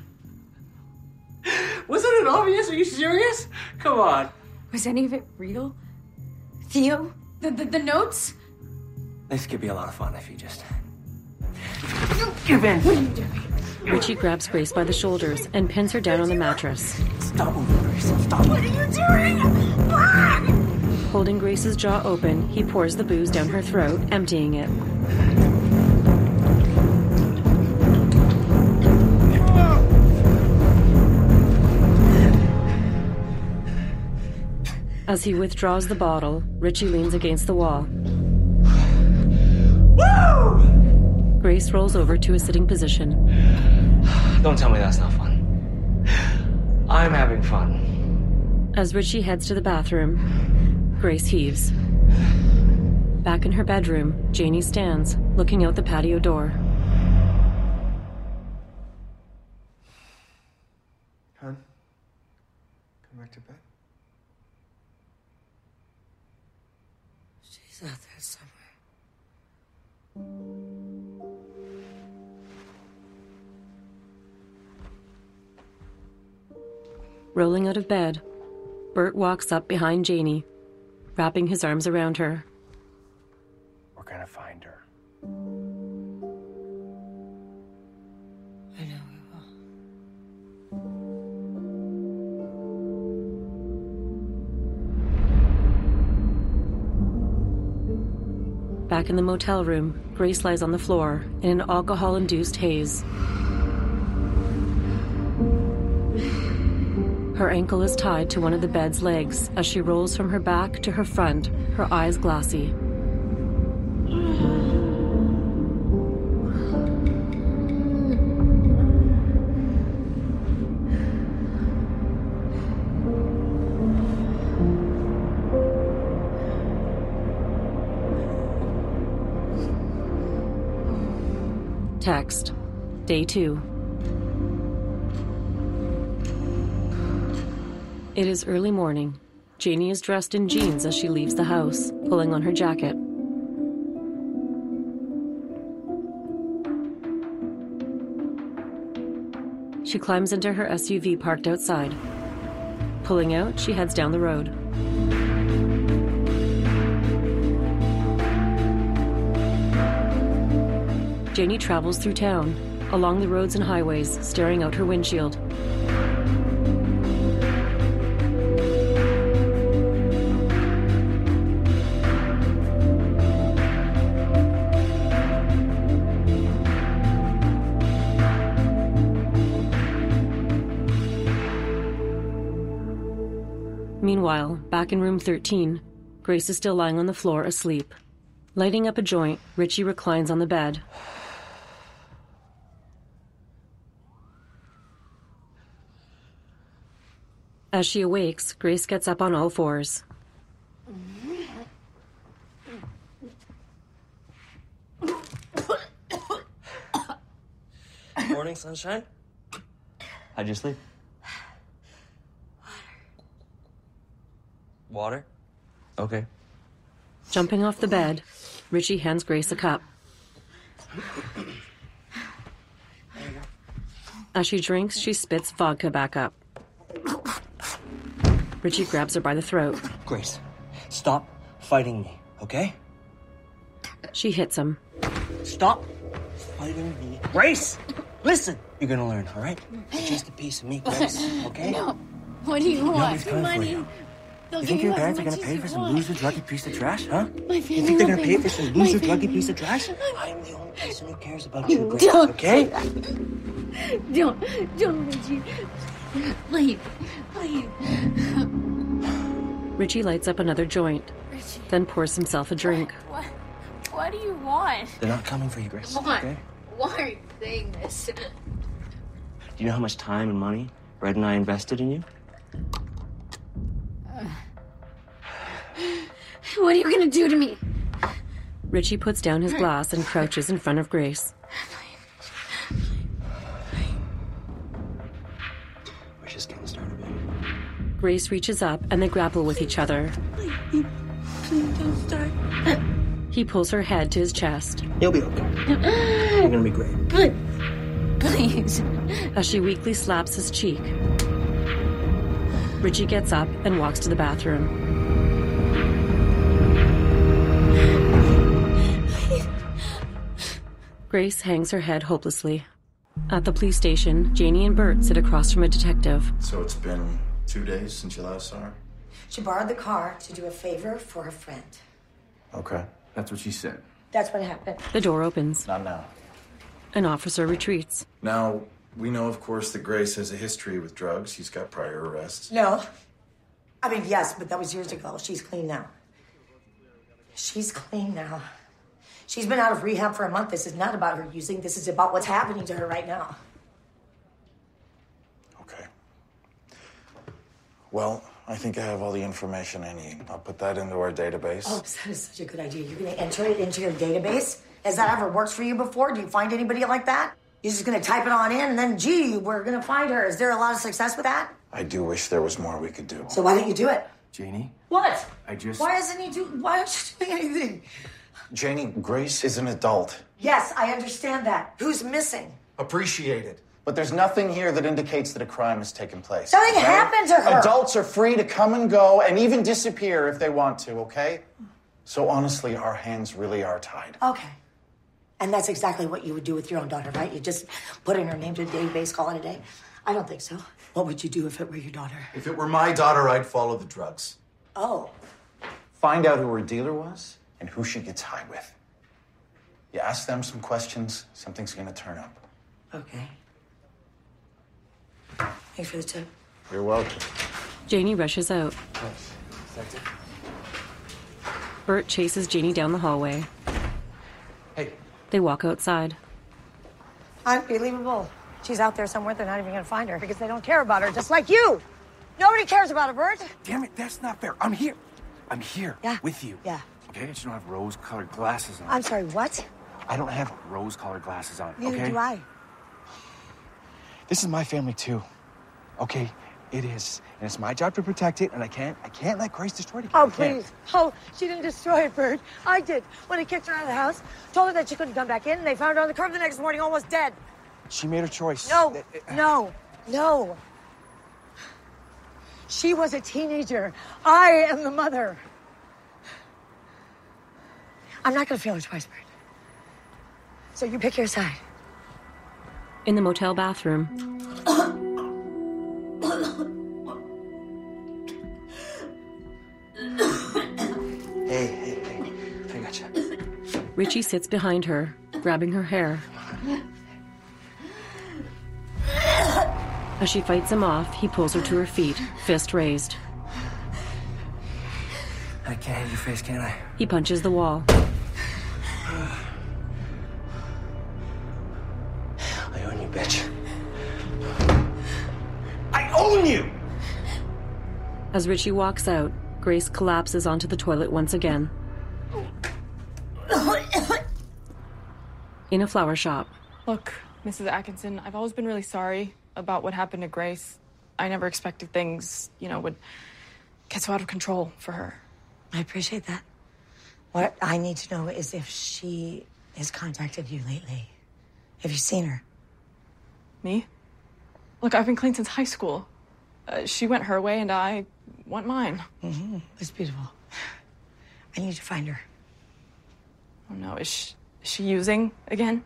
[SPEAKER 6] Wasn't it obvious? Are you serious? Come on.
[SPEAKER 11] Was any of it real? Theo? The, the, the notes?
[SPEAKER 12] This could be a lot of fun if you just...
[SPEAKER 11] You give in! What are you doing?
[SPEAKER 1] Richie grabs Grace by the shoulders and pins her down on the mattress.
[SPEAKER 12] Stop moving, Grace. Stop.
[SPEAKER 11] What are you doing?
[SPEAKER 1] Holding Grace's jaw open, he pours the booze down her throat, emptying it. As he withdraws the bottle, Richie leans against the wall.
[SPEAKER 12] Woo!
[SPEAKER 1] Grace rolls over to a sitting position.
[SPEAKER 12] Don't tell me that's not fun. I'm having fun.
[SPEAKER 1] As Richie heads to the bathroom, Grace heaves. Back in her bedroom, Janie stands, looking out the patio door.
[SPEAKER 5] Hon, come back to bed.
[SPEAKER 4] She's out there somewhere.
[SPEAKER 1] Rolling out of bed, Bert walks up behind Janie, wrapping his arms around her.
[SPEAKER 5] We're gonna find her.
[SPEAKER 4] I know we will.
[SPEAKER 1] Back in the motel room, Grace lies on the floor in an alcohol-induced haze. Her ankle is tied to one of the bed's legs as she rolls from her back to her front, her eyes glassy. Text. Day two. It is early morning. Janie is dressed in jeans as she leaves the house, pulling on her jacket. She climbs into her S U V parked outside. Pulling out, she heads down the road. Janie travels through town, along the roads and highways, staring out her windshield. Meanwhile, back in room thirteen, Grace is still lying on the floor asleep. Lighting up a joint, Richie reclines on the bed. As she awakes, Grace gets up on all fours.
[SPEAKER 12] Morning, sunshine. How'd you sleep? Water? Okay.
[SPEAKER 1] Jumping off the bed, Richie hands Grace a cup. As she drinks, she spits vodka back up. Richie grabs her by the throat.
[SPEAKER 12] Grace, stop fighting me, okay?
[SPEAKER 1] She hits him.
[SPEAKER 12] Stop fighting me. Grace, listen. You're gonna learn, all right? You're just a piece of me, Grace, okay?
[SPEAKER 11] No. What do you want?
[SPEAKER 12] Nobody's coming
[SPEAKER 11] Money.
[SPEAKER 12] for you.
[SPEAKER 11] They'll
[SPEAKER 12] You think
[SPEAKER 11] give
[SPEAKER 12] your
[SPEAKER 11] you
[SPEAKER 12] parents
[SPEAKER 11] as
[SPEAKER 12] are gonna
[SPEAKER 11] much
[SPEAKER 12] pay
[SPEAKER 11] as
[SPEAKER 12] for
[SPEAKER 11] you
[SPEAKER 12] some
[SPEAKER 11] want.
[SPEAKER 12] loser druggy piece of trash, huh?
[SPEAKER 11] My
[SPEAKER 12] You
[SPEAKER 11] family
[SPEAKER 12] think they're gonna
[SPEAKER 11] will
[SPEAKER 12] pay
[SPEAKER 11] pay.
[SPEAKER 12] for some
[SPEAKER 11] My
[SPEAKER 12] loser
[SPEAKER 11] family-
[SPEAKER 12] druggy piece of trash? I'm the only person who cares about you, Grace,
[SPEAKER 11] Don't
[SPEAKER 12] okay?
[SPEAKER 11] say that. Don't, don't, Richie. Please, please.
[SPEAKER 1] Richie lights up another joint,
[SPEAKER 11] Richie.
[SPEAKER 1] then pours himself a drink.
[SPEAKER 11] What? What do you want?
[SPEAKER 12] They're not coming for you, Grace,
[SPEAKER 11] Why?
[SPEAKER 12] okay?
[SPEAKER 11] Why are you saying this?
[SPEAKER 12] Do you know how much time and money Red and I invested in you?
[SPEAKER 11] What are you gonna do to me?
[SPEAKER 1] Richie puts down his glass and crouches in front of Grace.
[SPEAKER 12] We're just getting started, baby.
[SPEAKER 1] Grace reaches up and they grapple with each other.
[SPEAKER 11] Please, please don't start.
[SPEAKER 1] He pulls her head to his chest.
[SPEAKER 12] You'll be okay. You're gonna be great.
[SPEAKER 11] But, please.
[SPEAKER 1] As she weakly slaps his cheek, Richie gets up and walks to the bathroom. Grace hangs her head hopelessly. At the police station, Janie and Bert sit across from a detective.
[SPEAKER 14] So it's been two days since you last saw her?
[SPEAKER 4] She borrowed the car to do a favor for her friend.
[SPEAKER 14] Okay. That's what she said.
[SPEAKER 4] That's what happened.
[SPEAKER 1] The door opens.
[SPEAKER 14] Not now.
[SPEAKER 1] An officer retreats.
[SPEAKER 14] Now, we know, of course, that Grace has a history with drugs. She's got prior arrests.
[SPEAKER 4] No. I mean, yes, but that was years ago. She's clean now. She's clean now. She's been out of rehab for a month. This is not about her using. This is about what's happening to her right now.
[SPEAKER 14] Okay. Well, I think I have all the information I need. I'll put that into our database.
[SPEAKER 4] Oh, that is such a good idea. You're going to enter it into your database? Has that ever worked for you before? Do you find anybody like that? You're just going to type it on in and then, gee, we're going to find her. Is there a lot of success with that?
[SPEAKER 14] I do wish there was more we could do.
[SPEAKER 4] So why don't you do it?
[SPEAKER 14] Janie?
[SPEAKER 4] What?
[SPEAKER 14] I just...
[SPEAKER 4] Why doesn't he do... Why aren't you doing anything?
[SPEAKER 14] Janie, Grace is an adult.
[SPEAKER 4] Yes, I understand that. Who's missing?
[SPEAKER 14] Appreciated. But there's nothing here that indicates that a crime has taken place.
[SPEAKER 4] Nothing
[SPEAKER 14] okay?
[SPEAKER 4] happened to her.
[SPEAKER 14] Adults are free to come and go and even disappear if they want to, okay? So honestly, our hands really are tied.
[SPEAKER 4] Okay. And that's exactly what you would do with your own daughter, right? You just put in her name to the database, call it a day? I don't think so. What would you do if it were your daughter?
[SPEAKER 14] If it were my daughter, I'd follow the drugs.
[SPEAKER 4] Oh.
[SPEAKER 14] Find out who her dealer was and who she gets high with. You ask them some questions, something's gonna turn up.
[SPEAKER 4] Okay. Thanks for the tip.
[SPEAKER 14] You're welcome.
[SPEAKER 1] Janie rushes out.
[SPEAKER 12] Thanks. Detective?
[SPEAKER 1] Bert chases Janie down the hallway.
[SPEAKER 12] Hey.
[SPEAKER 1] They walk outside.
[SPEAKER 4] Unbelievable. She's out there somewhere. They're not even going to find her because they don't care about her, just like you. Nobody cares about her, Bert.
[SPEAKER 5] Damn it, that's not fair. I'm here. I'm here
[SPEAKER 4] Yeah.
[SPEAKER 5] with you.
[SPEAKER 4] Yeah.
[SPEAKER 5] Okay, I just don't have rose-colored glasses on.
[SPEAKER 4] I'm sorry, what?
[SPEAKER 5] I don't have rose-colored glasses on,
[SPEAKER 4] Neither
[SPEAKER 5] okay?
[SPEAKER 4] do I.
[SPEAKER 5] This is my family, too. Okay? It is. And it's my job to protect it, and I can't, I can't let Grace destroy it again.
[SPEAKER 4] Oh,
[SPEAKER 5] I can't.
[SPEAKER 4] please. Oh, she didn't destroy it, Bert. I did. When I kicked her out of the house, told her that she couldn't come back in, and they found her on the curb the next morning almost dead.
[SPEAKER 5] She made her choice.
[SPEAKER 4] No, no, no. She was a teenager. I am the mother. I'm not going to fail her twice, Bert. So you pick your side.
[SPEAKER 1] In the motel bathroom,
[SPEAKER 12] Hey, hey, hey. I gotcha.
[SPEAKER 1] Richie sits behind her, grabbing her hair. As she fights him off, he pulls her to her feet, fist raised.
[SPEAKER 12] I can't hit your face, can I?
[SPEAKER 1] He punches the wall.
[SPEAKER 12] I own you, bitch.
[SPEAKER 5] I own you!
[SPEAKER 1] As Richie walks out, Grace collapses onto the toilet once again. In a flower shop.
[SPEAKER 15] Look, Missus Atkinson, I've always been really sorry about what happened to Grace. I never expected things, you know, would get so out of control for her.
[SPEAKER 4] I appreciate that. What I need to know is if she has contacted you lately. Have you seen her?
[SPEAKER 15] Me? Look, I've been clean since high school. Uh, she went her way and I went mine.
[SPEAKER 4] Mm-hmm. It's beautiful. I need to find her.
[SPEAKER 15] Oh no, is she, is she using again?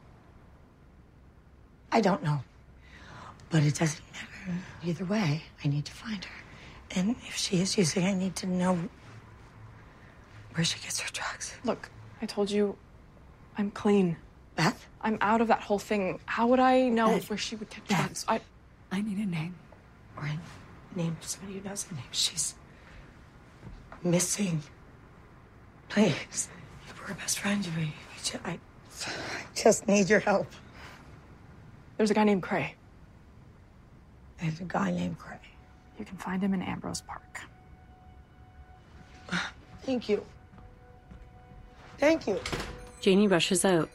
[SPEAKER 4] I don't know. But it doesn't matter. Either way, I need to find her. And if she is using, I need to know where she gets her drugs.
[SPEAKER 15] Look, I told you I'm clean.
[SPEAKER 4] Beth?
[SPEAKER 15] I'm out of that whole thing. How would I know
[SPEAKER 4] Beth.
[SPEAKER 15] where she would get
[SPEAKER 4] Beth.
[SPEAKER 15] drugs? I...
[SPEAKER 4] I need a name. Or a name of somebody who knows the name. She's missing. Please. You were her best friend. You were, you ju- I, I just need your help.
[SPEAKER 15] There's a guy named Cray.
[SPEAKER 4] There's a guy named Cray.
[SPEAKER 15] You can find him in Ambrose Park.
[SPEAKER 4] Thank you. Thank you.
[SPEAKER 1] Janie rushes out.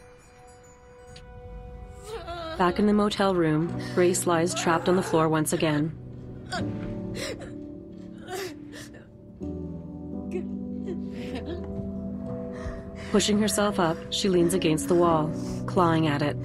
[SPEAKER 1] Back in the motel room, Grace lies trapped on the floor once again. Pushing herself up, she leans against the wall, clawing at it.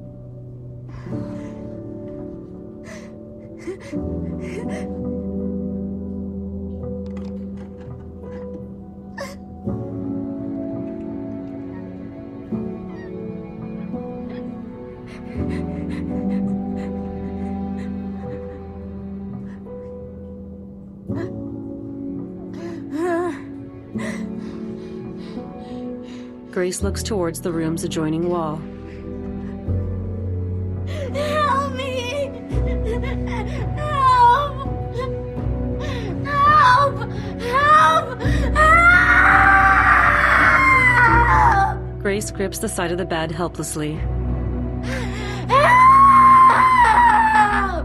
[SPEAKER 1] Grace looks towards the room's adjoining wall.
[SPEAKER 2] Help me! Help! Help! Help! Help!
[SPEAKER 1] Grace grips the side of the bed helplessly.
[SPEAKER 2] Help!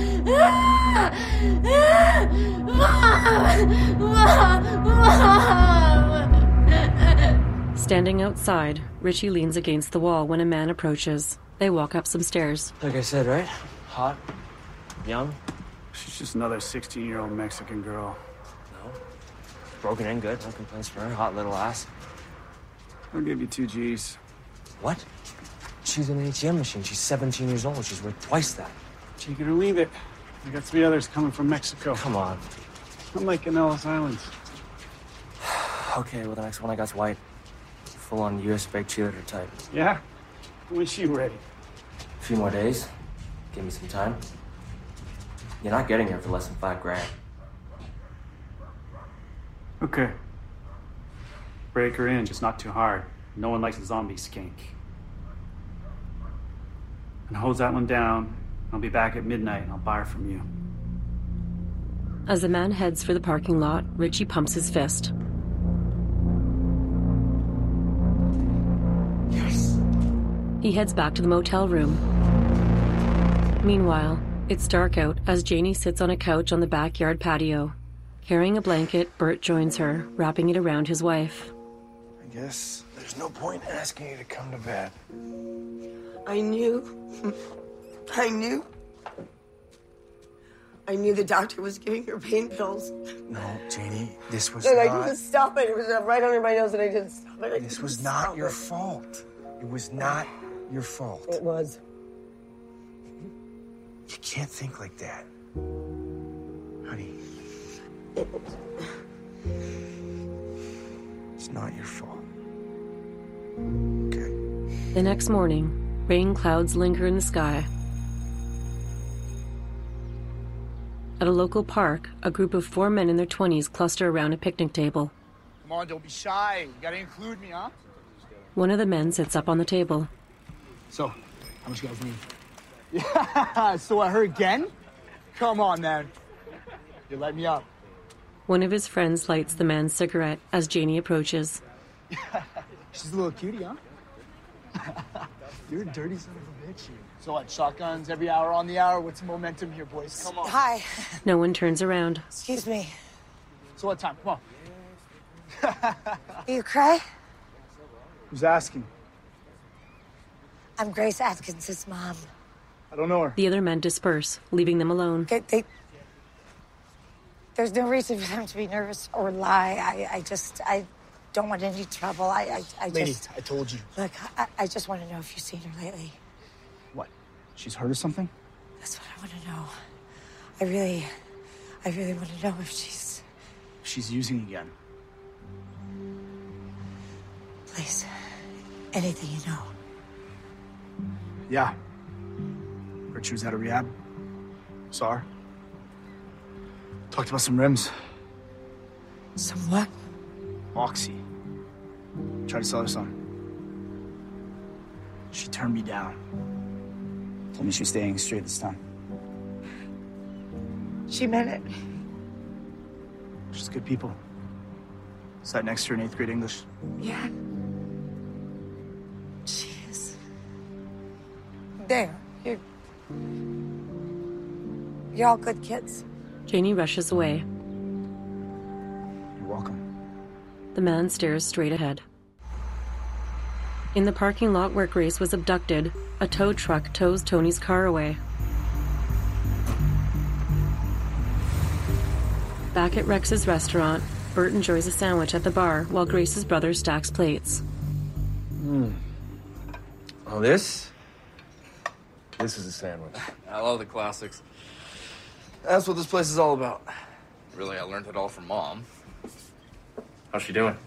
[SPEAKER 2] Mom! Mom! Mom!
[SPEAKER 1] Standing outside, Richie leans against the wall when a man approaches. They walk up some stairs.
[SPEAKER 12] Like I said, right? Hot, young.
[SPEAKER 16] She's just another sixteen-year-old Mexican girl.
[SPEAKER 12] No. Broken in good. No complaints from her. Hot little ass.
[SPEAKER 16] I'll give you two G's.
[SPEAKER 12] What? She's an A T M machine. She's seventeen years old. She's worth twice that.
[SPEAKER 16] Take it or leave it. I got three others coming from Mexico.
[SPEAKER 12] Come on.
[SPEAKER 16] I'm like in Ellis Islands.
[SPEAKER 12] Okay, well, the next one I got's white. Full-on U S baked cheerleader type.
[SPEAKER 16] Yeah? When's she ready?
[SPEAKER 12] A few more days. Give me some time. You're not getting her for less than five grand.
[SPEAKER 16] Okay. Break her in, just not too hard. No one likes a zombie skink. and hose that one down. I'll be back at midnight and I'll buy her from you.
[SPEAKER 1] As the man heads for the parking lot, Richie pumps his fist.
[SPEAKER 4] Yes.
[SPEAKER 1] He heads back to the motel room. Meanwhile, it's dark out as Janie sits on a couch on the backyard patio. Carrying a blanket, Bert joins her, wrapping it around his wife.
[SPEAKER 5] I guess there's no point asking you to come to bed.
[SPEAKER 4] I knew. I knew. I knew the doctor was giving her pain pills.
[SPEAKER 5] No, Janie, this was
[SPEAKER 4] and
[SPEAKER 5] not...
[SPEAKER 4] I didn't stop it. It was right under my nose and I didn't stop it. I
[SPEAKER 5] This was not your fault. It was not your fault.
[SPEAKER 4] It was.
[SPEAKER 5] You can't think like that. Honey. It's not your fault. Okay.
[SPEAKER 1] The next morning, rain clouds linger in the sky. At a local park, a group of four men in their twenties cluster around a picnic table.
[SPEAKER 17] Come on, don't be shy. You gotta include me, huh?
[SPEAKER 1] One of the men sits up on the table.
[SPEAKER 17] So, how much you guys need? Yeah, so I heard again? Come on, man. You let me up.
[SPEAKER 1] One of his friends lights the man's cigarette as Janie approaches.
[SPEAKER 17] She's a little cutie, huh? You're a dirty son of a bitch. So what, shotguns every hour on the hour? What's the momentum here, boys? Come on.
[SPEAKER 4] Hi.
[SPEAKER 1] No one turns around.
[SPEAKER 4] Excuse me.
[SPEAKER 17] So what time? Come on.
[SPEAKER 4] You cry?
[SPEAKER 17] Who's asking?
[SPEAKER 4] I'm Grace Atkins' mom.
[SPEAKER 17] I don't know her.
[SPEAKER 1] The other men disperse, leaving them alone.
[SPEAKER 4] They, they, there's no reason for them to be nervous or lie. I, I just, I don't want any trouble. I, I, I
[SPEAKER 17] Lady,
[SPEAKER 4] just...
[SPEAKER 17] I told you.
[SPEAKER 4] Look, I, I just want to know if you've seen her lately.
[SPEAKER 17] What? She's heard of something?
[SPEAKER 4] That's what I want to know. I really, I really want to know if she's...
[SPEAKER 17] She's using again.
[SPEAKER 4] Please, anything you know.
[SPEAKER 17] Yeah. Heard she was out of rehab. Saw her. Talked about some rims.
[SPEAKER 4] Some what?
[SPEAKER 17] Oxy. Tried to sell her some. She turned me down. Told me she's staying straight this time.
[SPEAKER 4] She meant it.
[SPEAKER 17] She's good people. Sat next to her in eighth grade English.
[SPEAKER 4] Yeah. She is. There. You're... You're all good kids.
[SPEAKER 1] Janie rushes away.
[SPEAKER 17] You're welcome.
[SPEAKER 1] The man stares straight ahead. In the parking lot where Grace was abducted, a tow truck tows Tony's car away. Back at Rex's restaurant, Bert enjoys a sandwich at the bar while Grace's brother stacks plates.
[SPEAKER 5] Hmm. Oh, this? This is a sandwich.
[SPEAKER 7] I love the classics.
[SPEAKER 5] That's what this place is all about.
[SPEAKER 7] Really, I learned it all from Mom.
[SPEAKER 5] How's she doing?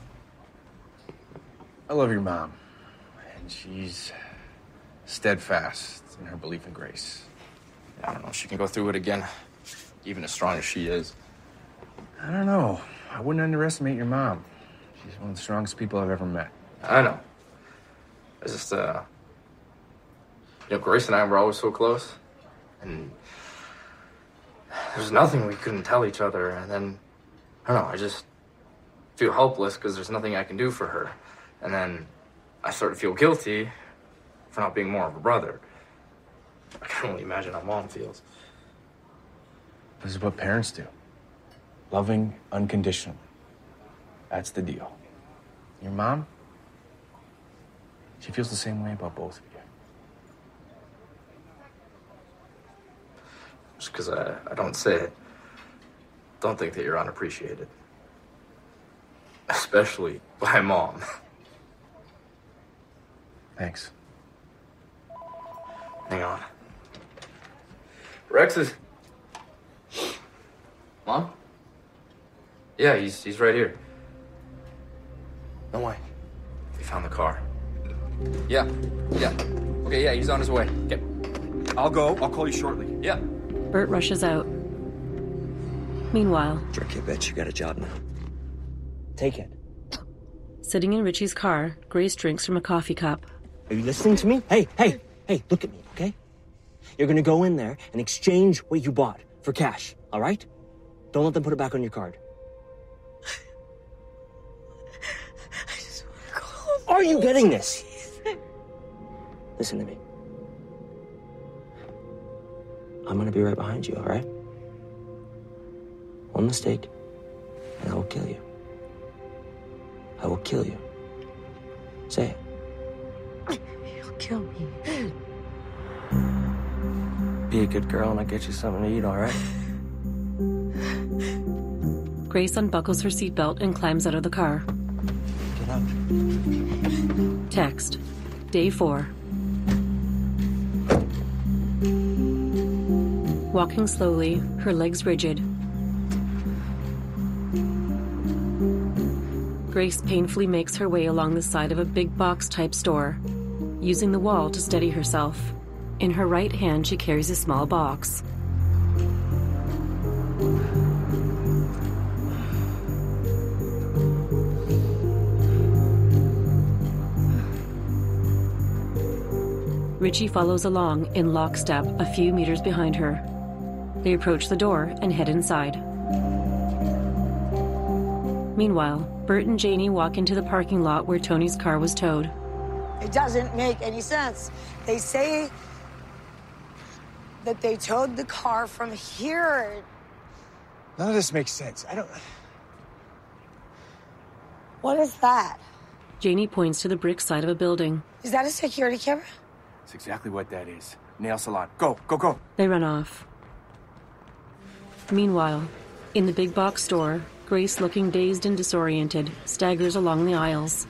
[SPEAKER 5] I love your mom. And she's steadfast in her belief in Grace.
[SPEAKER 7] I don't know if she can go through it again, even as strong as she is.
[SPEAKER 5] I don't know. I wouldn't underestimate your mom. She's one of the strongest people I've ever met.
[SPEAKER 7] I know. It's just, uh... You know, Grace and I were always so close. And there's nothing we couldn't tell each other. And then, I don't know, I just feel helpless because there's nothing I can do for her. And then I start to feel guilty for not being more of a brother. I can only imagine how Mom feels.
[SPEAKER 5] This is what parents do. Loving unconditionally. That's the deal. Your mom, she feels the same way about both of you.
[SPEAKER 7] Just because I, I don't say it, don't think that you're unappreciated. Especially by Mom.
[SPEAKER 5] Thanks.
[SPEAKER 7] Hang on. Rex is... Mom? Yeah, he's he's right here. No way. We found the car. Yeah, yeah. Okay, yeah, he's on his way. Okay.
[SPEAKER 18] I'll go. I'll call you shortly.
[SPEAKER 7] Yeah.
[SPEAKER 1] Bert rushes out. Meanwhile...
[SPEAKER 12] Drink it, bitch. You got a job now. Take it.
[SPEAKER 1] Sitting in Richie's car, Grace drinks from a coffee cup.
[SPEAKER 12] Are you listening to me? Hey, hey, hey, look at me, okay? You're gonna go in there and exchange what you bought for cash, all right? Don't let them put it back on your card.
[SPEAKER 4] I just want to go home.
[SPEAKER 12] Are you getting this? Listen to me. I'm gonna be right behind you, all right? One mistake, and I will kill you. I will kill you. Say it.
[SPEAKER 4] You'll kill me.
[SPEAKER 12] Be a good girl and I'll get you something to eat, all right?
[SPEAKER 1] Grace unbuckles her seatbelt and climbs out of the car.
[SPEAKER 12] Get out.
[SPEAKER 1] Text. Day four. Walking slowly, her legs rigid. Grace painfully makes her way along the side of a big box-type store, using the wall to steady herself. In her right hand, she carries a small box. Richie follows along in lockstep a few meters behind her. They approach the door and head inside. Meanwhile, Bert and Janie walk into the parking lot where Tony's car was towed.
[SPEAKER 4] It doesn't make any sense. They say that they towed the car from here.
[SPEAKER 5] None of this makes sense. I don't...
[SPEAKER 4] What is that?
[SPEAKER 1] Janie points to the brick side of a building.
[SPEAKER 4] Is that a security camera?
[SPEAKER 5] That's exactly what that is. Nail salon. Go, go, go.
[SPEAKER 1] They run off. Meanwhile, in the big box store, Grace, looking dazed and disoriented, staggers along the aisles.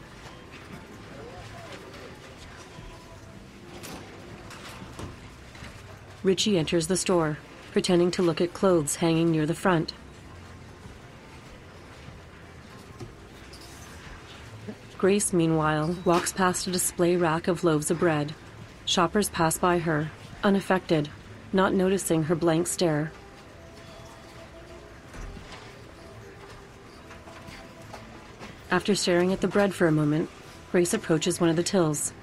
[SPEAKER 1] Richie enters the store, pretending to look at clothes hanging near the front. Grace, meanwhile, walks past a display rack of loaves of bread. Shoppers pass by her, unaffected, not noticing her blank stare. After staring at the bread for a moment, Grace approaches one of the tills.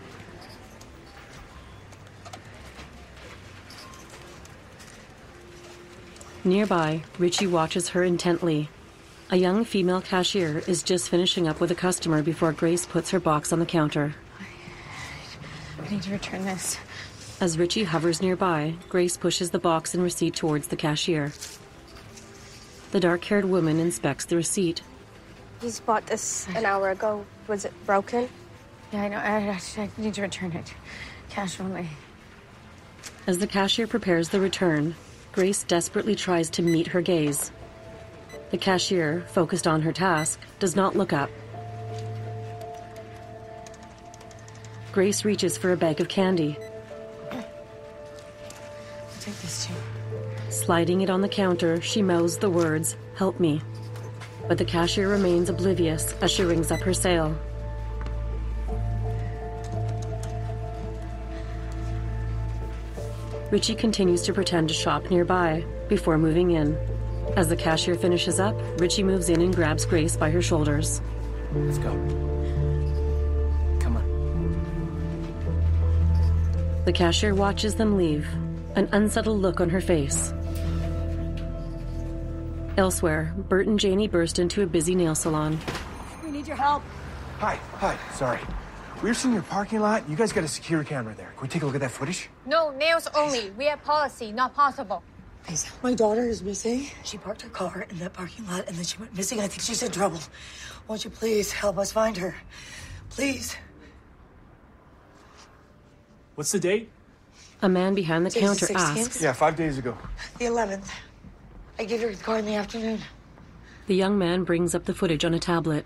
[SPEAKER 1] Nearby, Richie watches her intently. A young female cashier is just finishing up with a customer before Grace puts her box on the counter.
[SPEAKER 3] I need to return this.
[SPEAKER 1] As Richie hovers nearby, Grace pushes the box and receipt towards the cashier. The dark-haired woman inspects the receipt.
[SPEAKER 19] He's bought this an hour ago. Was it broken?
[SPEAKER 3] Yeah, I know. I, I need to return it. Cash only.
[SPEAKER 1] As the cashier prepares the return, Grace desperately tries to meet her gaze. The cashier, focused on her task, does not look up. Grace reaches for a bag of candy.
[SPEAKER 3] I'll take this too.
[SPEAKER 1] Sliding it on the counter, she mouths the words, "Help me." But the cashier remains oblivious as she rings up her sale. Richie continues to pretend to shop nearby before moving in. As the cashier finishes up, Richie moves in and grabs Grace by her shoulders.
[SPEAKER 12] Let's go. Come on.
[SPEAKER 1] The cashier watches them leave, an unsettled look on her face. Elsewhere, Bert and Janie burst into a busy nail salon.
[SPEAKER 4] We need your help.
[SPEAKER 5] Hi, hi, sorry. We were seeing your parking lot. You guys got a security camera there. Can we take a look at that footage?
[SPEAKER 2] No, nails only. We have policy, not possible.
[SPEAKER 4] Lisa, my daughter is missing. She parked her car in that parking lot and then she went missing. I think she's in trouble. Won't you please help us find her? Please.
[SPEAKER 16] What's the date?
[SPEAKER 1] A man behind the
[SPEAKER 4] Today's
[SPEAKER 1] counter
[SPEAKER 4] the sixteenth?
[SPEAKER 1] asks.
[SPEAKER 5] Yeah, five days ago.
[SPEAKER 4] The eleventh. I gave her the car in the afternoon.
[SPEAKER 1] The young man brings up the footage on a tablet.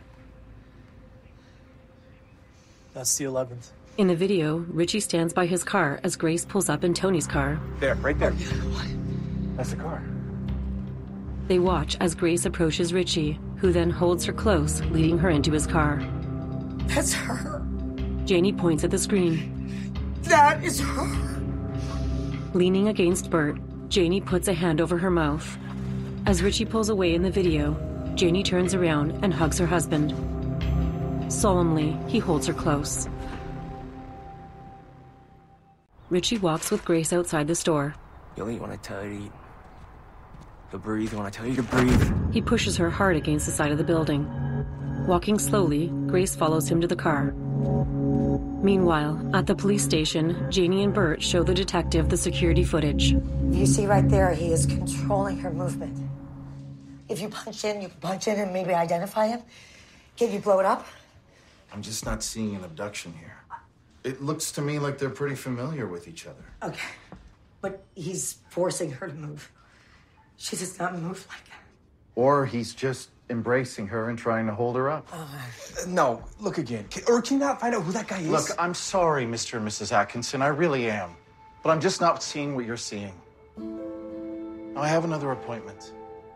[SPEAKER 16] That's the eleventh.
[SPEAKER 1] In a video, Richie stands by his car as Grace pulls up in Tony's car.
[SPEAKER 5] There, right there. That's the car.
[SPEAKER 1] They watch as Grace approaches Richie, who then holds her close, leading her into his car.
[SPEAKER 4] That's her.
[SPEAKER 1] Janie points at the screen.
[SPEAKER 4] That is her.
[SPEAKER 1] Leaning against Bert, Janie puts a hand over her mouth. As Richie pulls away in the video, Janie turns around and hugs her husband. Solemnly, he holds her close. Richie walks with Grace outside the store.
[SPEAKER 12] You'll eat when I tell you to eat. You'll breathe when I tell you to breathe.
[SPEAKER 1] He pushes her hard against the side of the building. Walking slowly, Grace follows him to the car. Meanwhile, at the police station, Janie and Bert show the detective the security footage.
[SPEAKER 4] You see right there, he is controlling her movement. If you punch in, you can punch in and maybe identify him. Can you blow it up?
[SPEAKER 14] I'm just not seeing an abduction here. It looks to me like they're pretty familiar with each other.
[SPEAKER 4] Okay. But he's forcing her to move. She does not move like that.
[SPEAKER 14] Or he's just embracing her and trying to hold her up.
[SPEAKER 5] Uh, no, look again. Can, or can you not find out who that guy is?
[SPEAKER 14] Look, I'm sorry, Mister and Missus Atkinson. I really am. But I'm just not seeing what you're seeing. I have another appointment.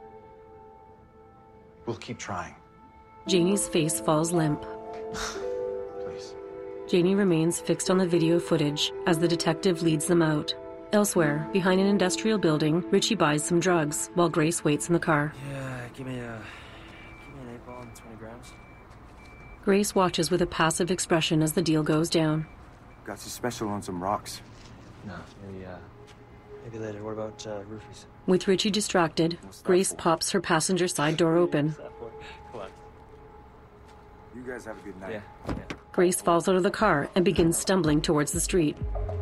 [SPEAKER 14] We'll keep trying.
[SPEAKER 1] Janie's face falls limp.
[SPEAKER 14] Please.
[SPEAKER 1] Janie remains fixed on the video footage as the detective leads them out. Elsewhere, behind an industrial building, Richie buys some drugs while Grace waits in the car.
[SPEAKER 12] Yeah, give me a... Give me an eight ball and twenty grams.
[SPEAKER 1] Grace watches with a passive expression as the deal goes down.
[SPEAKER 18] Got you special on some rocks.
[SPEAKER 12] No, maybe, uh... Maybe later. What about, uh, roofies?
[SPEAKER 1] With Richie distracted, Grace pops her passenger side door open.
[SPEAKER 12] Come on.
[SPEAKER 18] You guys have a good night.
[SPEAKER 12] Yeah, yeah.
[SPEAKER 1] Grace falls out of the car and begins stumbling towards the street.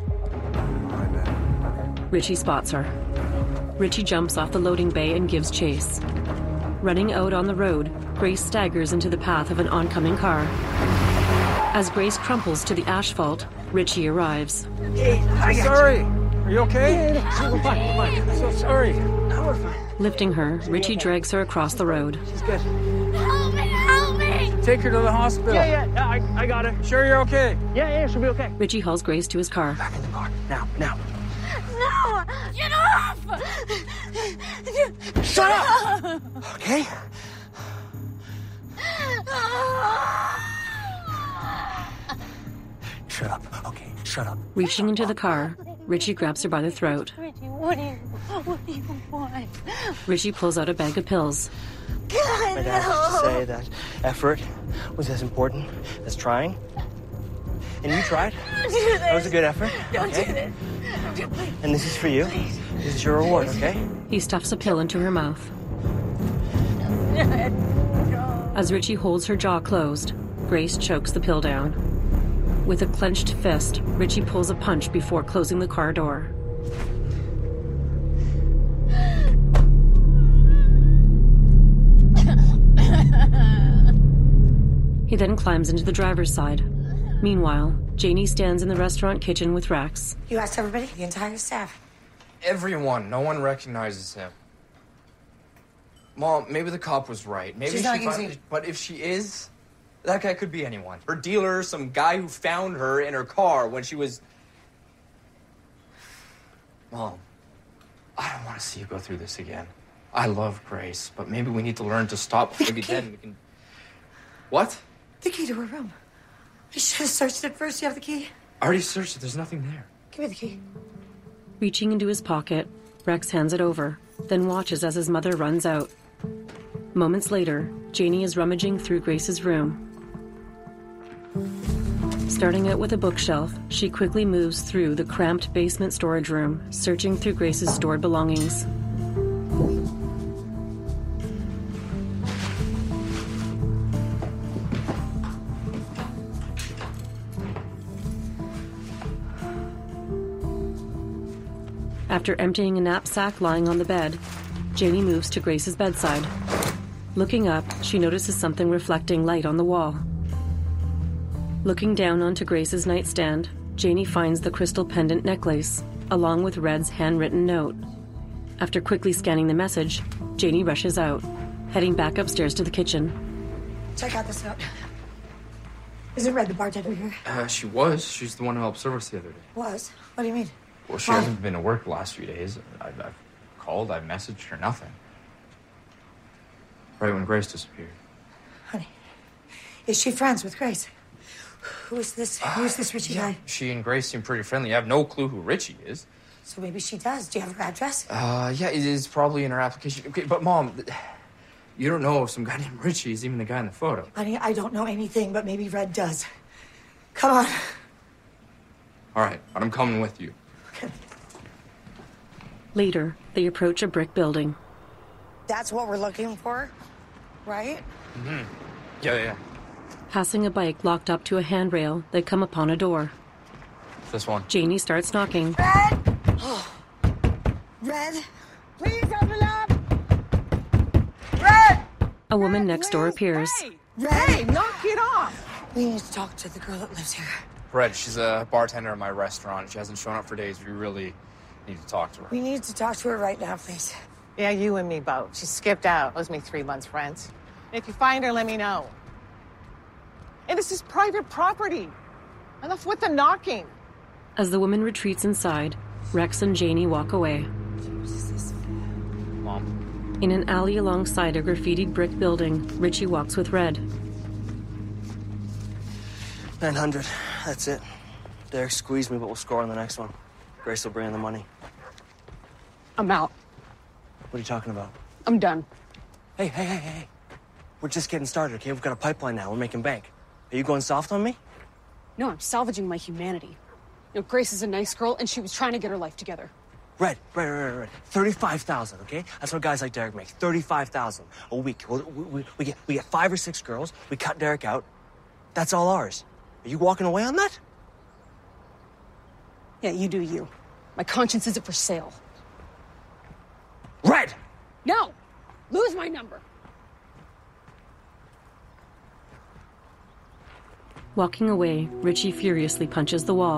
[SPEAKER 1] Richie spots her. Richie jumps off the loading bay and gives chase. Running out on the road, Grace staggers into the path of an oncoming car. As Grace crumples to the asphalt, Richie arrives.
[SPEAKER 18] Hey, I'm sorry. Are you okay? I'm fine, I'm fine. So sorry. No, we're fine.
[SPEAKER 1] Lifting her, Richie drags her across the road.
[SPEAKER 18] She's good.
[SPEAKER 19] Help me, help me!
[SPEAKER 18] Take her to the hospital.
[SPEAKER 19] Yeah, yeah,
[SPEAKER 18] yeah I, I got her. Sure you're okay?
[SPEAKER 19] Yeah, yeah, she'll be okay.
[SPEAKER 1] Richie hauls Grace to his car.
[SPEAKER 18] Back in the car. Now, now.
[SPEAKER 19] No! Get off!
[SPEAKER 18] Shut up! Okay? Shut up. Okay, shut up.
[SPEAKER 1] Reaching into the car, Richie grabs her by the throat.
[SPEAKER 19] Richie, what do you, what do you want?
[SPEAKER 1] Richie pulls out a bag of pills.
[SPEAKER 19] God,
[SPEAKER 12] My dad used to say that effort was as important as trying. And you tried.
[SPEAKER 19] Don't do this.
[SPEAKER 12] That was a good effort.
[SPEAKER 19] Don't
[SPEAKER 12] okay?
[SPEAKER 19] do this. Please.
[SPEAKER 12] And this is for you.
[SPEAKER 19] Please.
[SPEAKER 12] This is your reward, okay?
[SPEAKER 1] He stuffs a pill into her mouth. As Richie holds her jaw closed, Grace chokes the pill down. With a clenched fist, Richie pulls a punch before closing the car door. He then climbs into the driver's side. Meanwhile, Janie stands in the restaurant kitchen with Rex.
[SPEAKER 4] You asked everybody? The entire staff?
[SPEAKER 7] Everyone. No one recognizes him. Mom, maybe the cop was right. Maybe
[SPEAKER 4] She's
[SPEAKER 7] she
[SPEAKER 4] not
[SPEAKER 7] finally-
[SPEAKER 4] using-
[SPEAKER 7] But if she is, that guy could be anyone. Her dealer, some guy who found her in her car when she was... Mom, I don't want to see you go through this again. I love Grace, but maybe we need to learn to stop. Maybe then we can... What?
[SPEAKER 4] The key to her room. I should have searched it first. You have the key?
[SPEAKER 7] I already searched it. There's nothing there.
[SPEAKER 4] Give me the key.
[SPEAKER 1] Reaching into his pocket, Rex hands it over, then watches as his mother runs out. Moments later, Janie is rummaging through Grace's room. Starting out with a bookshelf, she quickly moves through the cramped basement storage room, searching through Grace's stored belongings. After emptying a knapsack lying on the bed, Janie moves to Grace's bedside. Looking up, she notices something reflecting light on the wall. Looking down onto Grace's nightstand, Janie finds the crystal pendant necklace, along with Red's handwritten note. After quickly scanning the message, Janie rushes out, heading back upstairs to the kitchen.
[SPEAKER 4] Check out this note. Isn't Red the bartender here?
[SPEAKER 7] Uh, she was. She's the one who helped serve us the other day.
[SPEAKER 4] Was? What do you mean?
[SPEAKER 7] Well, she
[SPEAKER 4] Why?
[SPEAKER 7] hasn't been to work the last few days. I, I've called, I've messaged her, nothing. Right when Grace disappeared.
[SPEAKER 4] Honey, is she friends with Grace? Who is this? Who is this Richie
[SPEAKER 7] Yeah,
[SPEAKER 4] guy?
[SPEAKER 7] she and Grace seem pretty friendly. I have no clue who Richie is.
[SPEAKER 4] So maybe she does. Do you have her address?
[SPEAKER 7] Uh, yeah, it is probably in her application. Okay, but Mom, th- you don't know if some guy named Richie is even the guy in the photo.
[SPEAKER 4] Honey, I don't know anything, but maybe Red does. Come on.
[SPEAKER 7] All right, but I'm coming with you.
[SPEAKER 1] Later, they approach a brick building.
[SPEAKER 4] That's what we're looking for, right?
[SPEAKER 7] Mm-hmm. Yeah, yeah.
[SPEAKER 1] Passing a bike locked up to a handrail, they come upon a door.
[SPEAKER 7] This one.
[SPEAKER 1] Janie starts knocking.
[SPEAKER 4] Red! Oh. Red, please open up! Red!
[SPEAKER 1] A woman next door appears.
[SPEAKER 4] Red! Hey, knock it off! We need to talk to the girl that lives here.
[SPEAKER 7] Red, she's a bartender at my restaurant. She hasn't shown up for days. We really need to talk to her.
[SPEAKER 4] We need to talk to her right now, please.
[SPEAKER 20] Yeah, you and me both. She skipped out. Owes me three months' rent. If you find her, let me know. And this is private property. Enough with the knocking.
[SPEAKER 1] As the woman retreats inside, Rex and Janie walk away.
[SPEAKER 7] Mom.
[SPEAKER 1] In an alley alongside a graffitied brick building, Richie walks with Red.
[SPEAKER 12] nine hundred. That's it. Derek squeezed me, but we'll score on the next one. Grace will bring in the money.
[SPEAKER 9] I'm out.
[SPEAKER 12] What are you talking about?
[SPEAKER 9] I'm done.
[SPEAKER 12] Hey, hey, hey, hey. We're just getting started, okay? We've got a pipeline now. We're making bank. Are you going soft on me?
[SPEAKER 9] No, I'm salvaging my humanity. You know, Grace is a nice girl, and she was trying to get her life together.
[SPEAKER 12] Red, red, red, red, red. thirty-five thousand, okay? That's what guys like Derek make. thirty-five thousand a week. We, we, we, get, we get five or six girls. We cut Derek out. That's all ours. Are you walking away on that?
[SPEAKER 9] Yeah, you do you. My conscience isn't for sale.
[SPEAKER 12] Red!
[SPEAKER 9] No! Lose my number.
[SPEAKER 1] Walking away, Richie furiously punches the wall.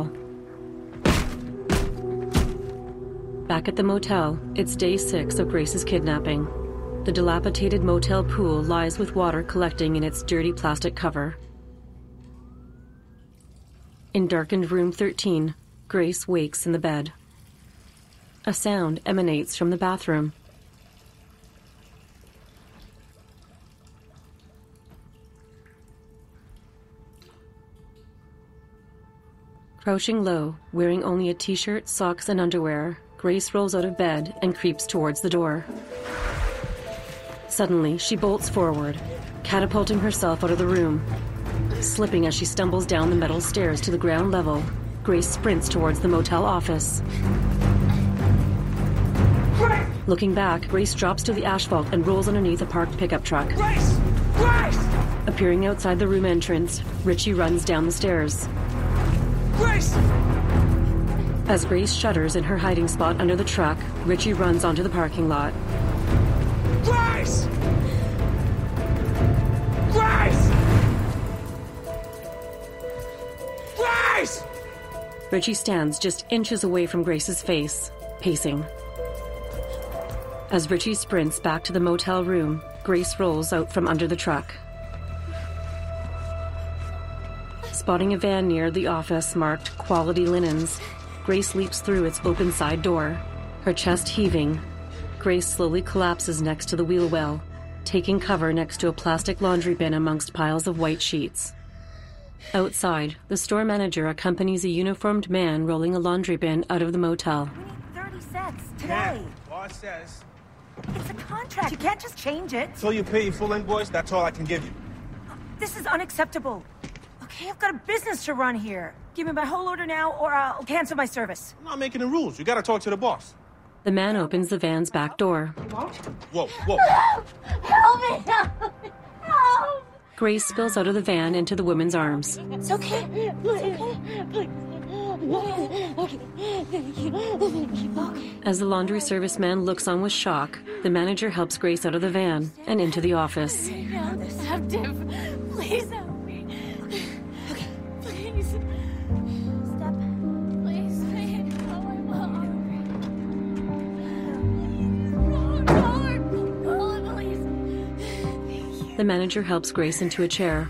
[SPEAKER 1] Back at the motel, it's day six of Grace's kidnapping. The dilapidated motel pool lies with water collecting in its dirty plastic cover. In darkened room thirteen, Grace wakes in the bed. A sound emanates from the bathroom. Crouching low, wearing only a t-shirt, socks, and underwear, Grace rolls out of bed and creeps towards the door. Suddenly, she bolts forward, catapulting herself out of the room. Slipping as she stumbles down the metal stairs to the ground level, Grace sprints towards the motel office.
[SPEAKER 6] Grace!
[SPEAKER 1] Looking back, Grace drops to the asphalt and rolls underneath a parked pickup truck.
[SPEAKER 6] Grace! Grace!
[SPEAKER 1] Appearing outside the room entrance, Richie runs down the stairs.
[SPEAKER 6] Grace!
[SPEAKER 1] As Grace shudders in her hiding spot under the truck, Richie runs onto the parking lot.
[SPEAKER 6] Grace! Grace! Grace!
[SPEAKER 1] Richie stands just inches away from Grace's face, pacing. As Richie sprints back to the motel room, Grace rolls out from under the truck. Spotting a van near the office marked Quality Linens, Grace leaps through its open side door. Her chest heaving, Grace slowly collapses next to the wheel well, taking cover next to a plastic laundry bin amongst piles of white sheets. Outside, the store manager accompanies a uniformed man rolling a laundry bin out of the motel.
[SPEAKER 21] We need thirty cents today.
[SPEAKER 5] Yeah, boss says.
[SPEAKER 21] It's a contract. You can't just change it.
[SPEAKER 5] Till you pay your full invoice, that's all I can give you.
[SPEAKER 21] This is unacceptable. Okay, I've got a business to run here. Give me my whole order now, or I'll cancel my service.
[SPEAKER 5] I'm not making the rules. You gotta talk to the boss.
[SPEAKER 1] The man opens the van's back door.
[SPEAKER 5] Whoa, whoa.
[SPEAKER 21] Help me! Help me! Help!
[SPEAKER 1] Grace spills out of the van into the woman's arms.
[SPEAKER 21] It's okay. It's okay. Please. Okay. Thank you. Thank you. Okay.
[SPEAKER 1] As the laundry service man looks on with shock, the manager helps Grace out of the van and into the office.
[SPEAKER 21] I'm deceptive. Please help me. Okay. Please. Step. Please. Please. Call my mom. Call her. Call her, please.
[SPEAKER 1] The manager helps Grace into a chair.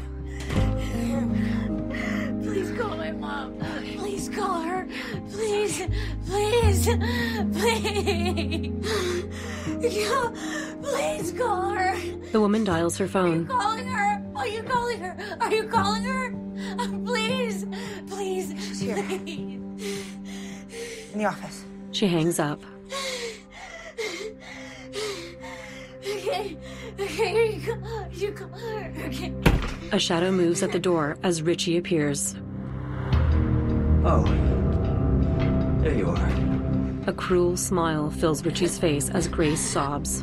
[SPEAKER 21] Please call my mom. Please call her. Please. Please. Please. Please call her.
[SPEAKER 1] The woman dials her phone.
[SPEAKER 21] Calling her. Are you calling her? Are you calling her? Uh, please. Please.
[SPEAKER 4] She's here.
[SPEAKER 21] Please.
[SPEAKER 4] In the office.
[SPEAKER 1] She hangs up.
[SPEAKER 21] Okay. Okay. You call, you call her. Okay.
[SPEAKER 1] A shadow moves at the door as Richie appears.
[SPEAKER 12] Oh. There you are.
[SPEAKER 1] A cruel smile fills Richie's face as Grace sobs.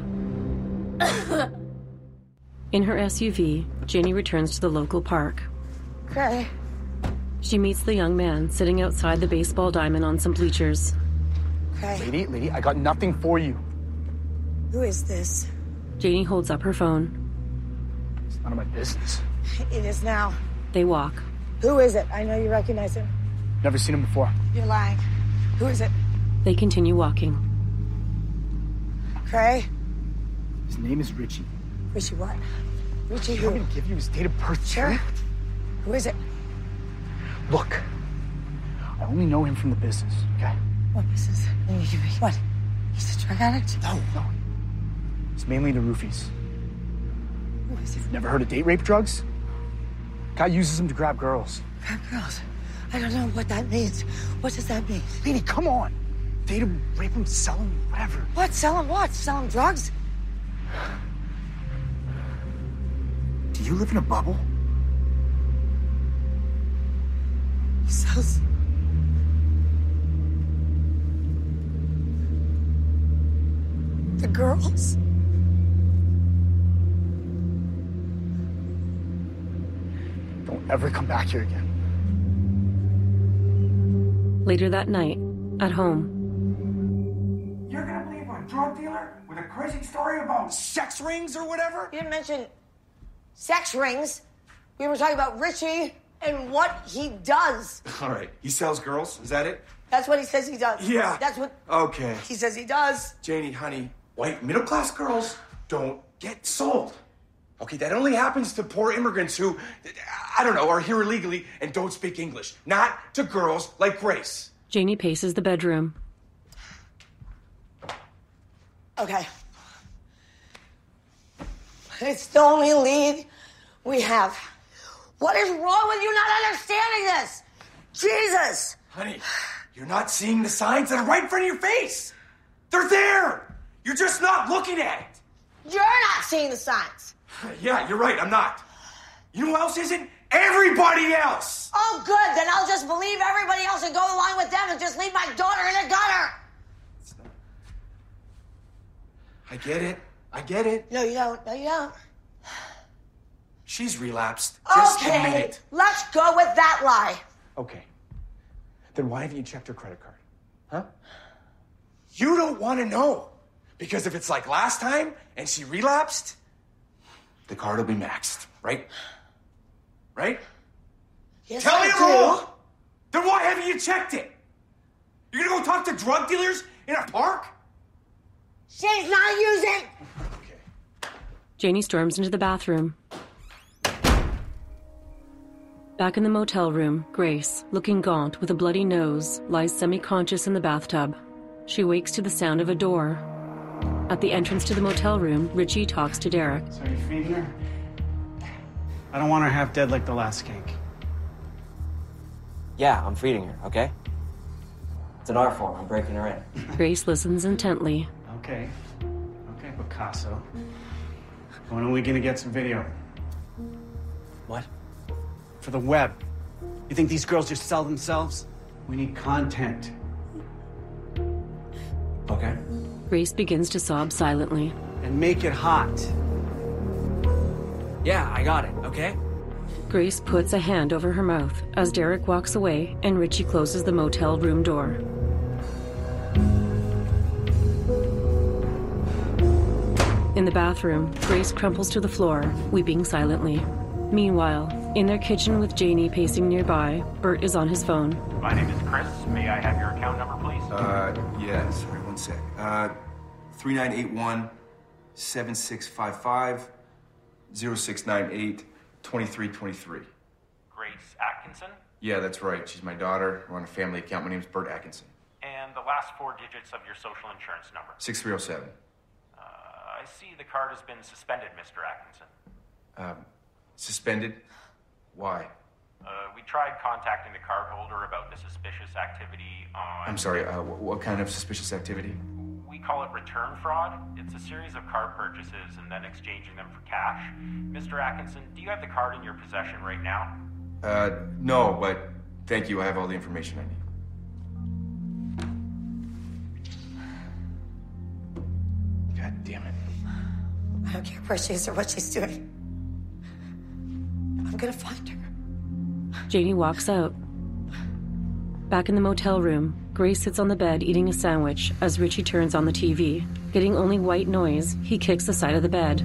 [SPEAKER 1] In her S U V, Janie returns to the local park.
[SPEAKER 4] Okay.
[SPEAKER 1] She meets the young man sitting outside the baseball diamond on some bleachers.
[SPEAKER 4] Okay.
[SPEAKER 17] Lady, lady, I got nothing for you.
[SPEAKER 4] Who is this?
[SPEAKER 1] Janie holds up her phone.
[SPEAKER 17] It's none of my business.
[SPEAKER 4] It is now.
[SPEAKER 1] They walk.
[SPEAKER 4] Who is it? I know you recognize him.
[SPEAKER 17] Never seen him before.
[SPEAKER 4] You're lying. Who is it?
[SPEAKER 1] They continue walking.
[SPEAKER 4] Cray?
[SPEAKER 17] His name is Richie.
[SPEAKER 4] Richie what? Richie
[SPEAKER 17] You
[SPEAKER 4] who?
[SPEAKER 17] want me to give you his date of birth?
[SPEAKER 4] Sure. Who is it?
[SPEAKER 17] Look, I only know him from the business, okay?
[SPEAKER 4] What business? What? He's a drug addict?
[SPEAKER 17] No, no. It's mainly the roofies.
[SPEAKER 4] Who is it?
[SPEAKER 17] Never heard of date rape drugs? Guy uses them to grab girls.
[SPEAKER 4] Grab girls? I don't know what that means. What does that mean?
[SPEAKER 17] Lady, come on. Date him, rape him, sell him, whatever.
[SPEAKER 4] What? Sell him what? Sell him drugs?
[SPEAKER 17] Do you live in a bubble?
[SPEAKER 4] He sells... the girls?
[SPEAKER 17] Don't ever come back here again.
[SPEAKER 1] Later that night, at home.
[SPEAKER 18] You're gonna believe a drug dealer with a crazy story about sex rings or whatever?
[SPEAKER 4] You didn't mention sex rings. We were talking about Richie and what he does.
[SPEAKER 5] All right, he sells girls, is that it?
[SPEAKER 4] That's what he says he does.
[SPEAKER 5] Yeah.
[SPEAKER 4] That's what
[SPEAKER 5] Okay.
[SPEAKER 4] he says he does.
[SPEAKER 5] Janie, honey, white middle-class girls don't get sold. Okay, that only happens to poor immigrants who, I don't know, are here illegally and don't speak English. Not to girls like Grace.
[SPEAKER 1] Janie paces the bedroom.
[SPEAKER 4] Okay. It's the only lead we have. What is wrong with you not understanding this? Jesus!
[SPEAKER 5] Honey, you're not seeing the signs that are right in front of your face. They're there. You're just not looking at it.
[SPEAKER 4] You're not seeing the signs.
[SPEAKER 5] Yeah, you're right, I'm not. You know who else isn't? Everybody else!
[SPEAKER 4] Oh, good. Then I'll just believe everybody else and go along with them and just leave my daughter in a gutter.
[SPEAKER 5] I get it. I get it.
[SPEAKER 4] No, you don't. No, you don't.
[SPEAKER 5] She's relapsed. Just admit
[SPEAKER 4] Okay,
[SPEAKER 5] it.
[SPEAKER 4] let's go with that lie.
[SPEAKER 5] Okay. Then why haven't you checked her credit card? Huh? You don't want to know. Because if it's like last time and she relapsed, the card will be maxed, right? Right?
[SPEAKER 4] Yes,
[SPEAKER 5] Tell
[SPEAKER 4] I
[SPEAKER 5] me I'm
[SPEAKER 4] do.
[SPEAKER 5] wrong. Then why haven't you checked it? You're gonna go talk to drug dealers in a park?
[SPEAKER 4] She's not using.
[SPEAKER 1] Janie storms into the bathroom. Back in the motel room, Grace, looking gaunt with a bloody nose, lies semi-conscious in the bathtub. She wakes to the sound of a door. At the entrance to the motel room, Richie talks to Derek.
[SPEAKER 16] So you feeding her? I don't want her half dead like the last cake.
[SPEAKER 12] Yeah, I'm feeding her, okay? It's an art form. I'm breaking her in.
[SPEAKER 1] Grace listens intently.
[SPEAKER 16] Okay. Okay, Picasso. When are we gonna get some video?
[SPEAKER 12] What?
[SPEAKER 16] For the web. You think these girls just sell themselves? We need content.
[SPEAKER 12] Okay.
[SPEAKER 1] Grace begins to sob silently.
[SPEAKER 16] And make it hot.
[SPEAKER 12] Yeah, I got it, okay?
[SPEAKER 1] Grace puts a hand over her mouth as Derek walks away and Richie closes the motel room door. In the bathroom, Grace crumples to the floor, weeping silently. Meanwhile, in their kitchen with Janie pacing nearby, Bert is on his phone.
[SPEAKER 10] My name is Chris. May I have your account number, please?
[SPEAKER 5] Uh, yeah, sorry, one sec. Uh, three nine eight one, seven six five five, zero six nine eight, twenty-three twenty-three.
[SPEAKER 10] Grace Atkinson?
[SPEAKER 5] Yeah, that's right. She's my daughter. We're on a family account. My name's Bert Atkinson.
[SPEAKER 10] And the last four digits of your social insurance number.
[SPEAKER 5] six three oh seven.
[SPEAKER 10] Uh, I see the card has been suspended, Mister Atkinson.
[SPEAKER 5] Um, suspended? Why?
[SPEAKER 10] Uh, we tried contacting the cardholder about the suspicious activity on...
[SPEAKER 5] I'm sorry, uh, what, what kind of suspicious activity?
[SPEAKER 10] We call it return fraud. It's a series of card purchases and then exchanging them for cash. Mister Atkinson, do you have the card in your possession right now?
[SPEAKER 5] Uh, no, but thank you. I have all the information I need. damn it.
[SPEAKER 4] I don't care where she is or what she's doing. I'm gonna find her.
[SPEAKER 1] Janie walks out. Back in the motel room, Grace sits on the bed eating a sandwich as Richie turns on the T V. Getting only white noise, he kicks the side of the bed.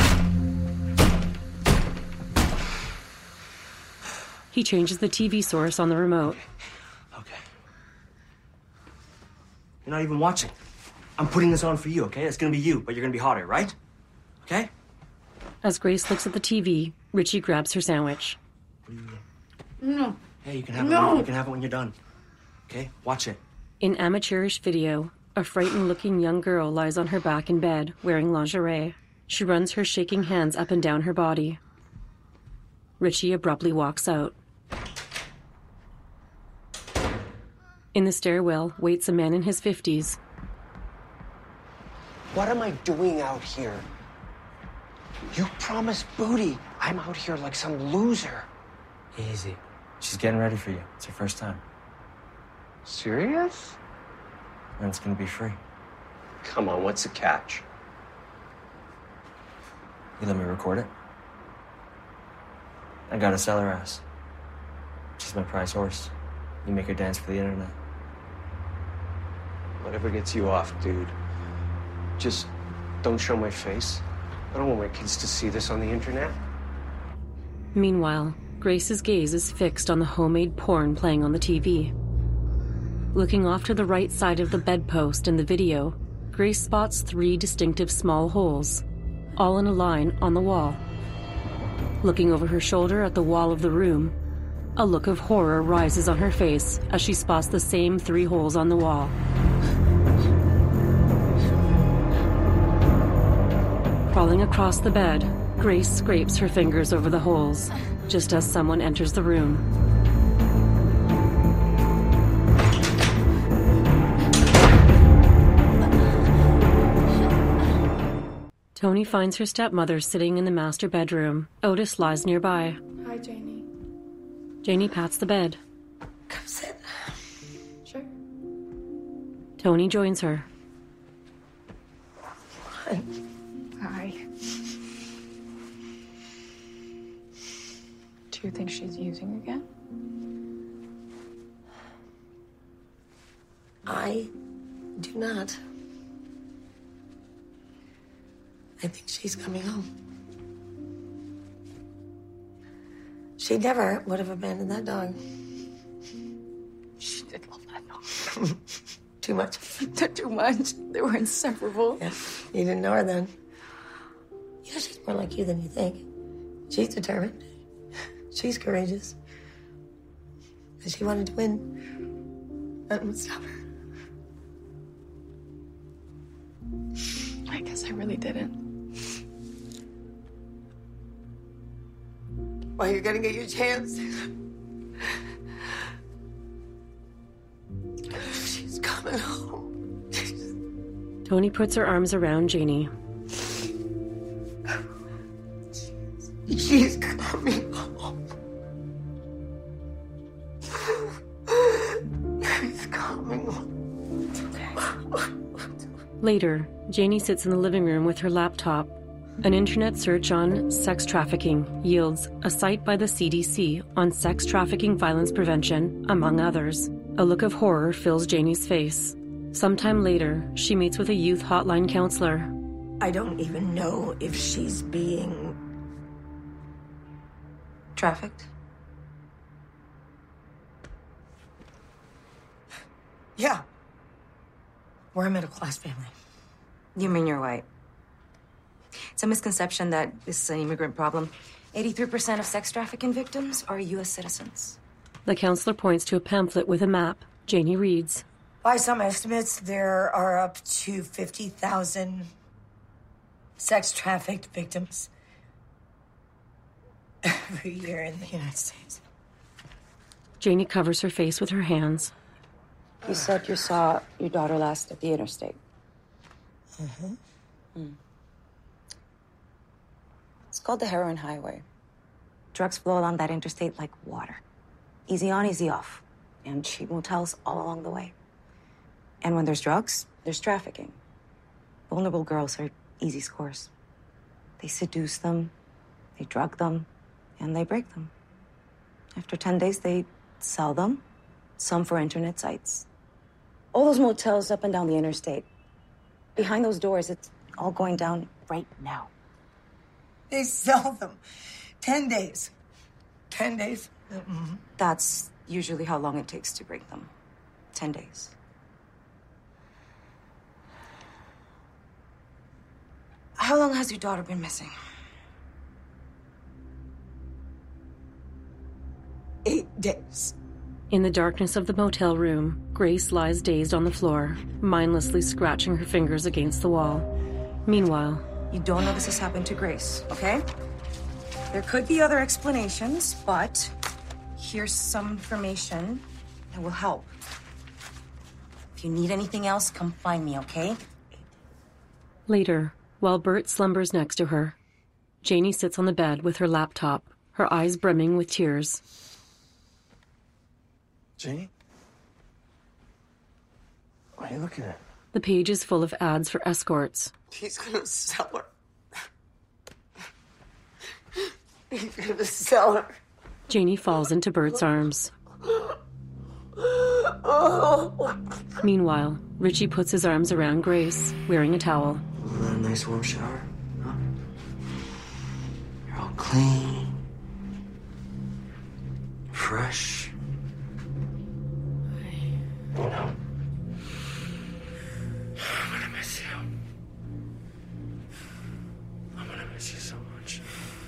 [SPEAKER 1] He changes the T V source on the remote.
[SPEAKER 12] Okay. You're not even watching. I'm putting this on for you, okay? It's gonna be you, but you're gonna be hotter, right? Okay?
[SPEAKER 1] As Grace looks at the T V, Richie grabs her sandwich.
[SPEAKER 9] No.
[SPEAKER 12] Hey, you can have
[SPEAKER 9] No.
[SPEAKER 12] it. When, you can have it when you're done. Okay? Watch it.
[SPEAKER 1] In amateurish video, a frightened-looking young girl lies on her back in bed, wearing lingerie. She runs her shaking hands up and down her body. Richie abruptly walks out. In the stairwell waits a man in his fifties.
[SPEAKER 13] What am I doing out here? You promised booty. I'm out here like some loser.
[SPEAKER 12] Easy. She's getting ready for you. It's her first time.
[SPEAKER 13] Serious?
[SPEAKER 12] And it's gonna be free.
[SPEAKER 13] Come on, what's the catch?
[SPEAKER 12] You let me record it? I gotta sell her ass. She's my prize horse. You make her dance for the internet.
[SPEAKER 13] Whatever gets you off, dude. Just don't show my face. I don't want my kids to see this on the internet.
[SPEAKER 1] Meanwhile, Grace's gaze is fixed on the homemade porn playing on the T V. Looking off to the right side of the bedpost in the video, Grace spots three distinctive small holes, all in a line on the wall. Looking over her shoulder at the wall of the room, a look of horror rises on her face as she spots the same three holes on the wall. Crawling across the bed, Grace scrapes her fingers over the holes, just as someone enters the room. Tony finds her stepmother sitting in the master bedroom. Otis lies nearby.
[SPEAKER 15] Hi, Janie.
[SPEAKER 1] Janie pats the bed.
[SPEAKER 4] Come sit.
[SPEAKER 15] Sure.
[SPEAKER 1] Tony joins her.
[SPEAKER 4] What?
[SPEAKER 15] Hi. Do you think she's using again?
[SPEAKER 4] I do not. I think she's coming home. She never would have abandoned that dog.
[SPEAKER 15] She did love that dog.
[SPEAKER 4] Too much.
[SPEAKER 15] Too much. They were inseparable.
[SPEAKER 4] Yeah. You didn't know her then. You know, she's more like you than you think. She's determined. She's courageous. And she wanted to win. Nothing would stop her.
[SPEAKER 15] I guess I really didn't.
[SPEAKER 4] Well, you're gonna get your chance. She's coming home.
[SPEAKER 1] Tony puts her arms around Janie.
[SPEAKER 4] She's coming home. She's coming home. It's okay.
[SPEAKER 1] Later, Janie sits in the living room with her laptop. An internet search on sex trafficking yields a site by the C D C on sex trafficking violence prevention, among others. A look of horror fills Janie's face. Sometime later, she meets with a youth hotline counselor.
[SPEAKER 4] I don't even know if she's being trafficked. Yeah. We're a middle class family.
[SPEAKER 22] You mean you're white? It's a misconception that this is an immigrant problem. eighty-three percent of sex trafficking victims are U S citizens.
[SPEAKER 1] The counselor points to a pamphlet with a map. Janie reads.
[SPEAKER 4] By some estimates, there are up to fifty thousand sex trafficked victims every year in the United States.
[SPEAKER 1] Janie covers her face with her hands.
[SPEAKER 22] You said you saw your daughter last at the interstate.
[SPEAKER 4] Mm-hmm.
[SPEAKER 22] Mm. It's called the heroin highway. Drugs flow along that interstate like water. Easy on, easy off. And cheap motels all along the way. And when there's drugs, there's trafficking. Vulnerable girls are easy scores. They seduce them, they drug them, and they break them. After ten days, they sell them, some for internet sites. All those motels up and down the interstate. Behind those doors, it's all going down right now.
[SPEAKER 4] They sell them. Ten days. Ten days?
[SPEAKER 22] Mm-hmm. That's usually how long it takes to break them. Ten days. How long has your daughter been missing?
[SPEAKER 4] Eight days.
[SPEAKER 1] In the darkness of the motel room, Grace lies dazed on the floor, mindlessly scratching her fingers against the wall. Meanwhile...
[SPEAKER 22] You don't know this has happened to Grace, okay? There could be other explanations, but here's some information that will help. If you need anything else, come find me, okay?
[SPEAKER 1] Later, while Bert slumbers next to her, Janie sits on the bed with her laptop, her eyes brimming with tears.
[SPEAKER 5] Janie? What are you looking at?
[SPEAKER 1] The page is full of ads for escorts.
[SPEAKER 4] He's gonna sell her. He's gonna sell her.
[SPEAKER 1] Janie falls into Bert's arms. Meanwhile, Richie puts his arms around Grace, wearing a towel.
[SPEAKER 12] A nice warm shower, huh? You're all clean, fresh. You know, I'm gonna miss you. I'm gonna miss you so much.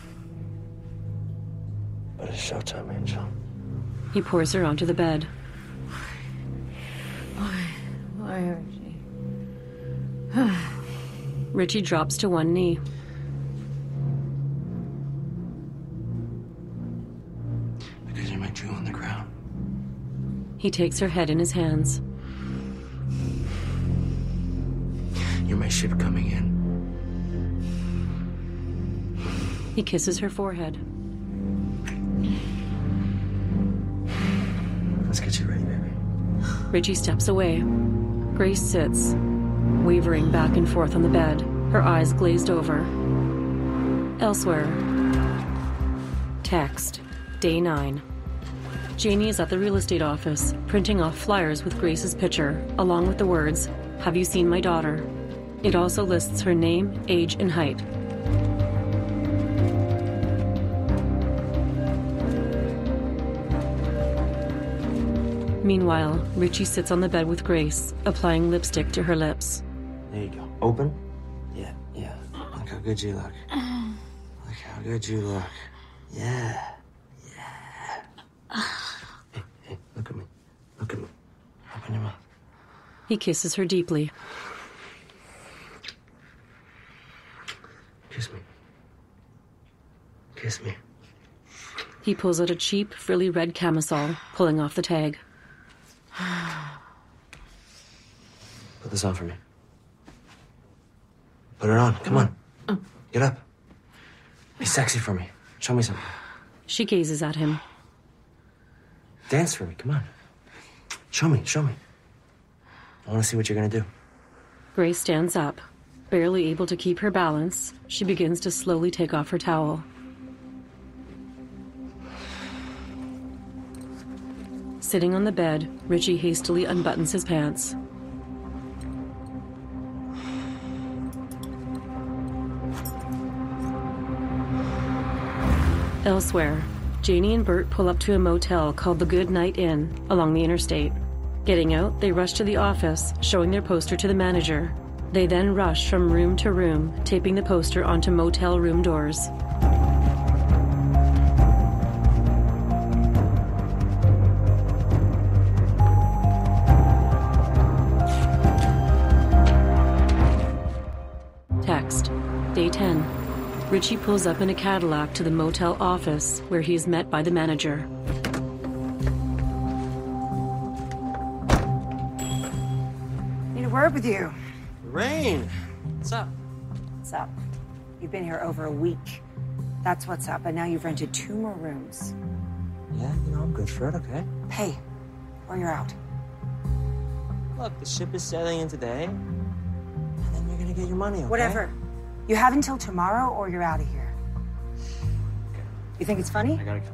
[SPEAKER 12] But it's showtime, Angel.
[SPEAKER 1] He pours her onto the bed.
[SPEAKER 21] Why? Why, Richie?
[SPEAKER 1] Richie drops to one knee.
[SPEAKER 12] Because you're my jewel on the ground.
[SPEAKER 1] He takes her head in his hands.
[SPEAKER 12] You're my ship coming in.
[SPEAKER 1] He kisses her forehead.
[SPEAKER 12] Let's get you ready, baby.
[SPEAKER 1] Richie steps away. Grace sits, wavering back and forth on the bed, her eyes glazed over. Elsewhere. Text. Day nine. Janie is at the real estate office, printing off flyers with Grace's picture, along with the words, "Have you seen my daughter?" It also lists her name, age, and height. Meanwhile, Richie sits on the bed with Grace, applying lipstick to her lips.
[SPEAKER 12] There you go. Open? Yeah, yeah. Look how good you look. Look how good you look. Yeah. Hey, hey, look at me. Look at me. Open your mouth.
[SPEAKER 1] He kisses her deeply.
[SPEAKER 12] Kiss me. Kiss me.
[SPEAKER 1] He pulls out a cheap, frilly red camisole, pulling off the tag.
[SPEAKER 12] Put this on for me. Put it on. Come on. Get up. Be sexy for me. Show me something.
[SPEAKER 1] She gazes at him.
[SPEAKER 12] Dance for me. Come on. Show me. Show me. I want to see what you're going to do.
[SPEAKER 1] Grace stands up. Barely able to keep her balance, she begins to slowly take off her towel. Sitting on the bed, Richie hastily unbuttons his pants. Elsewhere, Janie and Bert pull up to a motel called the Good Night Inn along the interstate. Getting out, they rush to the office, showing their poster to the manager. They then rush from room to room, taping the poster onto motel room doors. Text. Day ten. Richie pulls up in a Cadillac to the motel office, where he is met by the manager.
[SPEAKER 21] Need a word with you.
[SPEAKER 12] Rain, what's up?
[SPEAKER 21] What's up? You've been here over a week. That's what's up, and now you've rented two more rooms.
[SPEAKER 12] Yeah, you know, I'm good for it, okay?
[SPEAKER 21] Pay, or you're out.
[SPEAKER 12] Look, the ship is sailing in today, and then you're gonna get your money, okay?
[SPEAKER 21] Whatever. You have until tomorrow or you're out of here. You think it's funny?
[SPEAKER 13] I gotta go.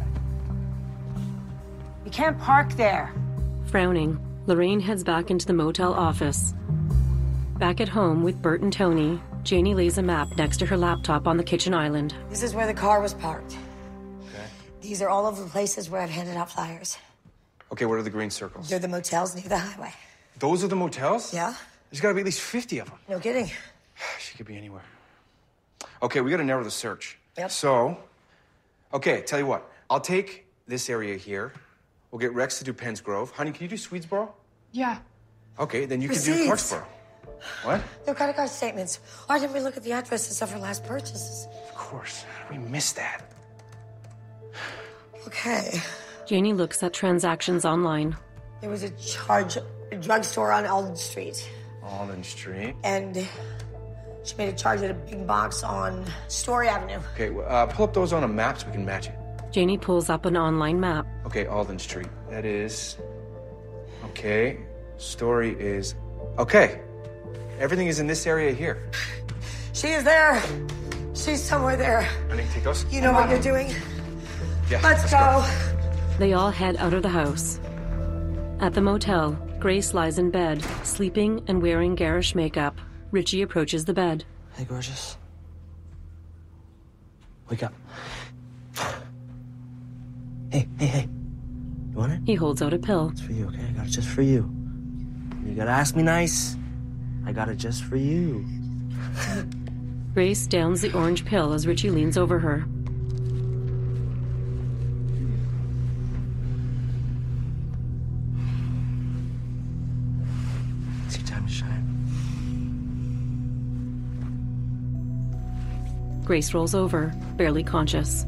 [SPEAKER 21] You can't park there.
[SPEAKER 1] Frowning, Lorraine heads back into the motel office. Back at home with Bert and Tony, Janie lays a map next to her laptop on the kitchen island.
[SPEAKER 4] This is where the car was parked.
[SPEAKER 5] Okay.
[SPEAKER 4] These are all of the places where I've handed out flyers.
[SPEAKER 5] Okay, what are the green circles?
[SPEAKER 4] They're the motels near the highway.
[SPEAKER 5] Those are the motels?
[SPEAKER 4] Yeah?
[SPEAKER 5] There's gotta be at least fifty of them.
[SPEAKER 4] No kidding.
[SPEAKER 5] She could be anywhere. Okay, we gotta narrow the search.
[SPEAKER 4] Yep.
[SPEAKER 5] So, okay, tell you what. I'll take this area here. We'll get Rex to do Penns Grove. Honey, can you do Swedesboro?
[SPEAKER 21] Yeah.
[SPEAKER 5] Okay, then you can
[SPEAKER 4] Receipts.
[SPEAKER 5] do Clarksboro. What?
[SPEAKER 4] They're credit card statements. Why didn't we look at the addresses of her last purchases?
[SPEAKER 5] Of course. We missed that.
[SPEAKER 4] Okay.
[SPEAKER 1] Janie looks at transactions online.
[SPEAKER 4] There was a charge, a drugstore on Alden Street.
[SPEAKER 5] Alden Street.
[SPEAKER 4] And she made a charge at a big box on Story Avenue.
[SPEAKER 5] Okay, well, uh, pull up those on a map so we can match it.
[SPEAKER 1] Janie pulls up an online map.
[SPEAKER 5] Okay, Alden Street. That is... Okay. Story is... Okay. Everything is in this area here.
[SPEAKER 4] She is there. She's somewhere there.
[SPEAKER 5] Honey, take us.
[SPEAKER 4] You know what you're doing?
[SPEAKER 5] Yeah,
[SPEAKER 4] Let's,
[SPEAKER 5] let's
[SPEAKER 4] go.
[SPEAKER 5] go.
[SPEAKER 1] They all head out of the house. At the motel, Grace lies in bed, sleeping and wearing garish makeup. Richie approaches the bed.
[SPEAKER 12] Hey, gorgeous. Wake up. Hey, hey, hey. You want it?
[SPEAKER 1] He holds out a pill.
[SPEAKER 12] It's for you, okay? I got it just for you. You gotta ask me nice. I got it just for you.
[SPEAKER 1] Grace downs the orange pill as Richie leans over her.
[SPEAKER 12] It's your time to shine.
[SPEAKER 1] Grace rolls over, barely conscious.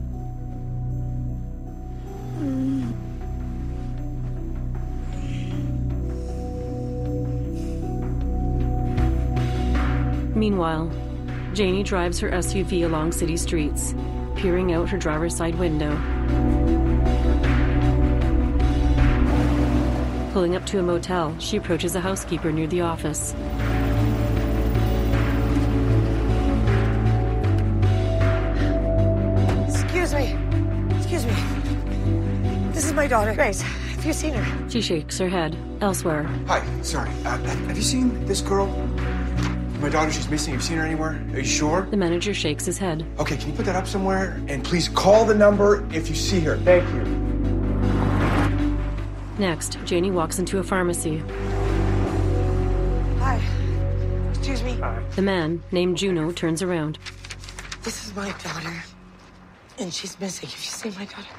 [SPEAKER 1] Meanwhile, Janie drives her S U V along city streets, peering out her driver's side window. Pulling up to a motel, she approaches a housekeeper near the office.
[SPEAKER 4] Excuse me. Excuse me. This is my daughter, Grace. Have you seen her?
[SPEAKER 1] She shakes her head elsewhere.
[SPEAKER 5] Hi, sorry. Uh, have you seen this girl? My daughter, she's missing. Have you seen her anywhere? Are you sure?
[SPEAKER 1] The manager shakes his head.
[SPEAKER 5] Okay, can you put that up somewhere? And please call the number if you see her. Thank you.
[SPEAKER 1] Next, Janie walks into a pharmacy.
[SPEAKER 4] Hi. Excuse me.
[SPEAKER 1] The man, named Juno, turns around.
[SPEAKER 4] This is my daughter. And she's missing. Have you seen my daughter?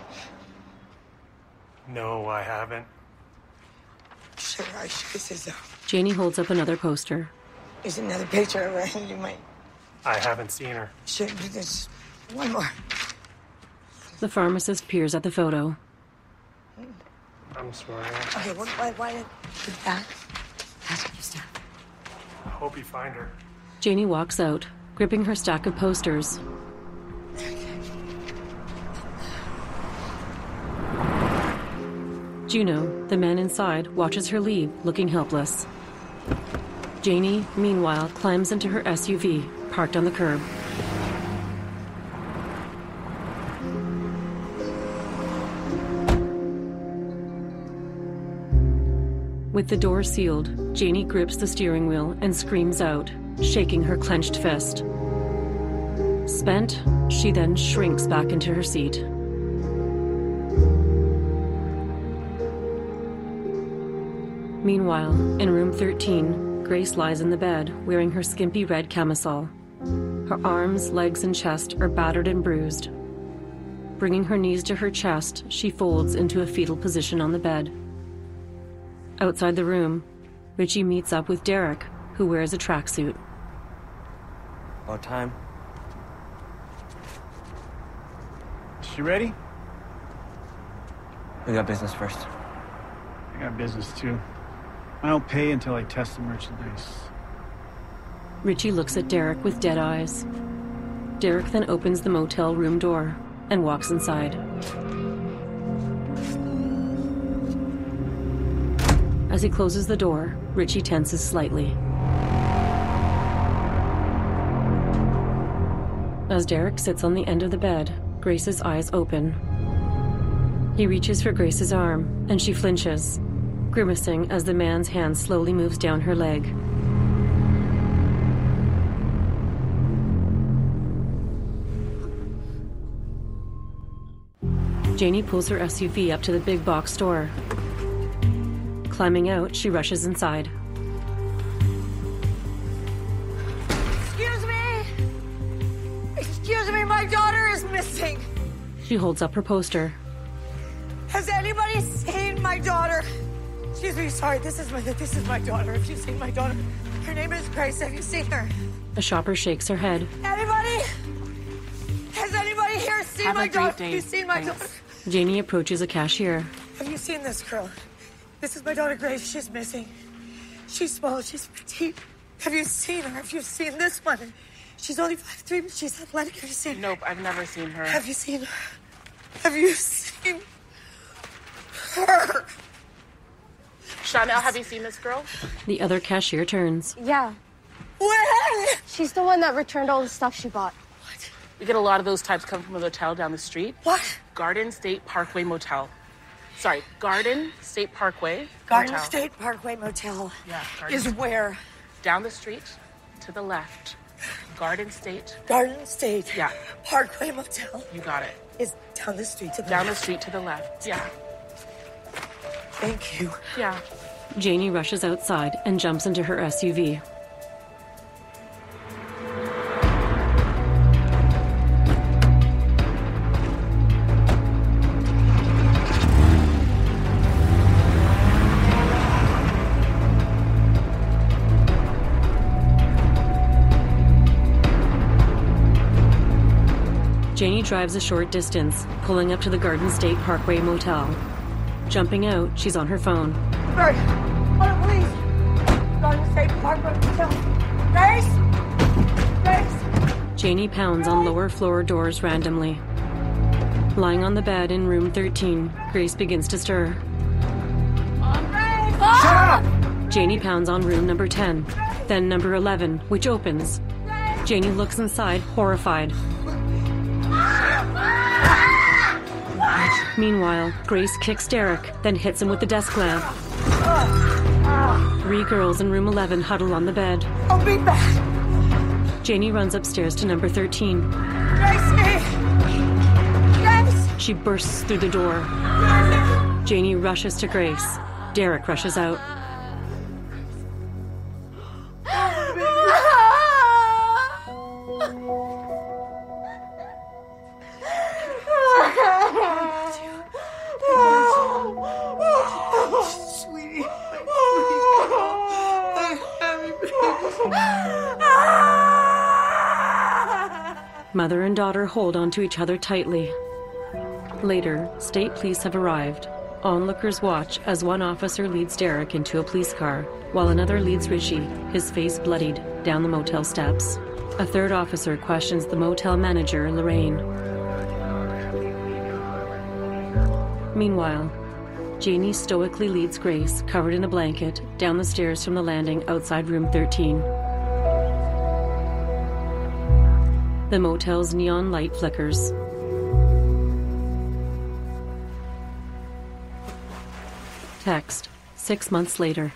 [SPEAKER 8] No, I haven't.
[SPEAKER 4] Sure, I sure this is.
[SPEAKER 1] Janie holds up another poster.
[SPEAKER 4] There's another picture of her. You might.
[SPEAKER 8] I haven't seen her.
[SPEAKER 4] Sure, there's one more.
[SPEAKER 1] The pharmacist peers at the photo.
[SPEAKER 8] I'm sorry.
[SPEAKER 4] Okay, what, why, why did that? That's what you stop.
[SPEAKER 8] I hope you find her.
[SPEAKER 1] Janie walks out, gripping her stack of posters. Juno, the man inside, watches her leave, looking helpless. Janie, meanwhile, climbs into her S U V, parked on the curb. With the door sealed, Janie grips the steering wheel and screams out, shaking her clenched fist. Spent, she then shrinks back into her seat. Meanwhile, in room thirteen, Grace lies in the bed, wearing her skimpy red camisole. Her arms, legs, and chest are battered and bruised. Bringing her knees to her chest, she folds into a fetal position on the bed. Outside the room, Richie meets up with Derek, who wears a tracksuit.
[SPEAKER 12] About time.
[SPEAKER 16] She ready?
[SPEAKER 12] We got business first.
[SPEAKER 16] I got business too. I don't pay until I test the merchandise.
[SPEAKER 1] Richie looks at Derek with dead eyes. Derek then opens the motel room door and walks inside. As he closes the door, Richie tenses slightly. As Derek sits on the end of the bed, Grace's eyes open. He reaches for Grace's arm, and she flinches, grimacing as the man's hand slowly moves down her leg. Janie pulls her S U V up to the big box store. Climbing out, she rushes inside.
[SPEAKER 21] Excuse me! Excuse me, my daughter is missing!
[SPEAKER 1] She holds up her poster.
[SPEAKER 21] Has anybody seen my daughter? Excuse me, sorry, this is my this is my daughter. Have you seen my daughter? Her name is Grace. Have you seen her?
[SPEAKER 1] A shopper shakes her head.
[SPEAKER 21] Anybody? Has anybody here seen
[SPEAKER 20] Have
[SPEAKER 21] my
[SPEAKER 20] a great
[SPEAKER 21] daughter?
[SPEAKER 20] day.
[SPEAKER 21] Have you seen my
[SPEAKER 20] Thanks.
[SPEAKER 21] daughter?
[SPEAKER 1] Janie approaches a cashier.
[SPEAKER 21] Have you seen this girl? This is my daughter Grace. She's missing. She's small. She's petite. Have you seen her? Have you seen this one? She's only five three, but she's athletic. Have you seen her?
[SPEAKER 20] Nope, I've never seen her.
[SPEAKER 21] Have you seen her? Have you seen her?
[SPEAKER 20] Chanel, have you seen this girl?
[SPEAKER 1] The other cashier turns.
[SPEAKER 19] Yeah.
[SPEAKER 21] When?
[SPEAKER 19] She's the one that returned all the stuff she bought.
[SPEAKER 20] We get a lot of those types come from a hotel down the street.
[SPEAKER 21] What?
[SPEAKER 20] Garden State Parkway Motel. Sorry, Garden State Parkway
[SPEAKER 21] Garden
[SPEAKER 20] Motel.
[SPEAKER 21] State Parkway Motel.
[SPEAKER 20] Yeah, Garden
[SPEAKER 21] Is
[SPEAKER 20] State.
[SPEAKER 21] where?
[SPEAKER 20] Down the street to the left. Garden State.
[SPEAKER 21] Garden State.
[SPEAKER 20] Yeah.
[SPEAKER 21] Parkway Motel.
[SPEAKER 20] You got it.
[SPEAKER 21] Is down the street to the
[SPEAKER 20] Down the
[SPEAKER 21] left.
[SPEAKER 20] street to the left. Yeah.
[SPEAKER 21] Thank you.
[SPEAKER 20] Yeah.
[SPEAKER 1] Janie rushes outside and jumps into her S U V. Janie drives a short distance, pulling up to the Garden State Parkway Motel. Jumping out, she's on her phone.
[SPEAKER 21] Bird, call the police. Garden State Parkway Motel. Grace? Grace?
[SPEAKER 1] Janie pounds on lower floor doors randomly. Lying on the bed in room thirteen, Grace begins to stir.
[SPEAKER 21] Grace! Shut up!
[SPEAKER 1] Janie pounds on room number ten, then number eleven, which opens. Janie looks inside, horrified. Meanwhile, Grace kicks Derek, then hits him with the desk lamp. Three girls in room eleven huddle on the bed.
[SPEAKER 21] I'll be back.
[SPEAKER 1] Janie runs upstairs to number thirteen.
[SPEAKER 21] Gracie! Grace!
[SPEAKER 1] She bursts through the door. Janie rushes to Grace. Derek rushes out.
[SPEAKER 21] Sweetie.
[SPEAKER 1] Mother and daughter hold onto each other tightly. Later, state police have arrived. Onlookers watch as one officer leads Derek into a police car, while another leads Richie, his face bloodied, down the motel steps. A third officer questions the motel manager, Lorraine. Meanwhile, Janie stoically leads Grace, covered in a blanket, down the stairs from the landing outside room thirteen. The motel's neon light flickers. Text, six months later.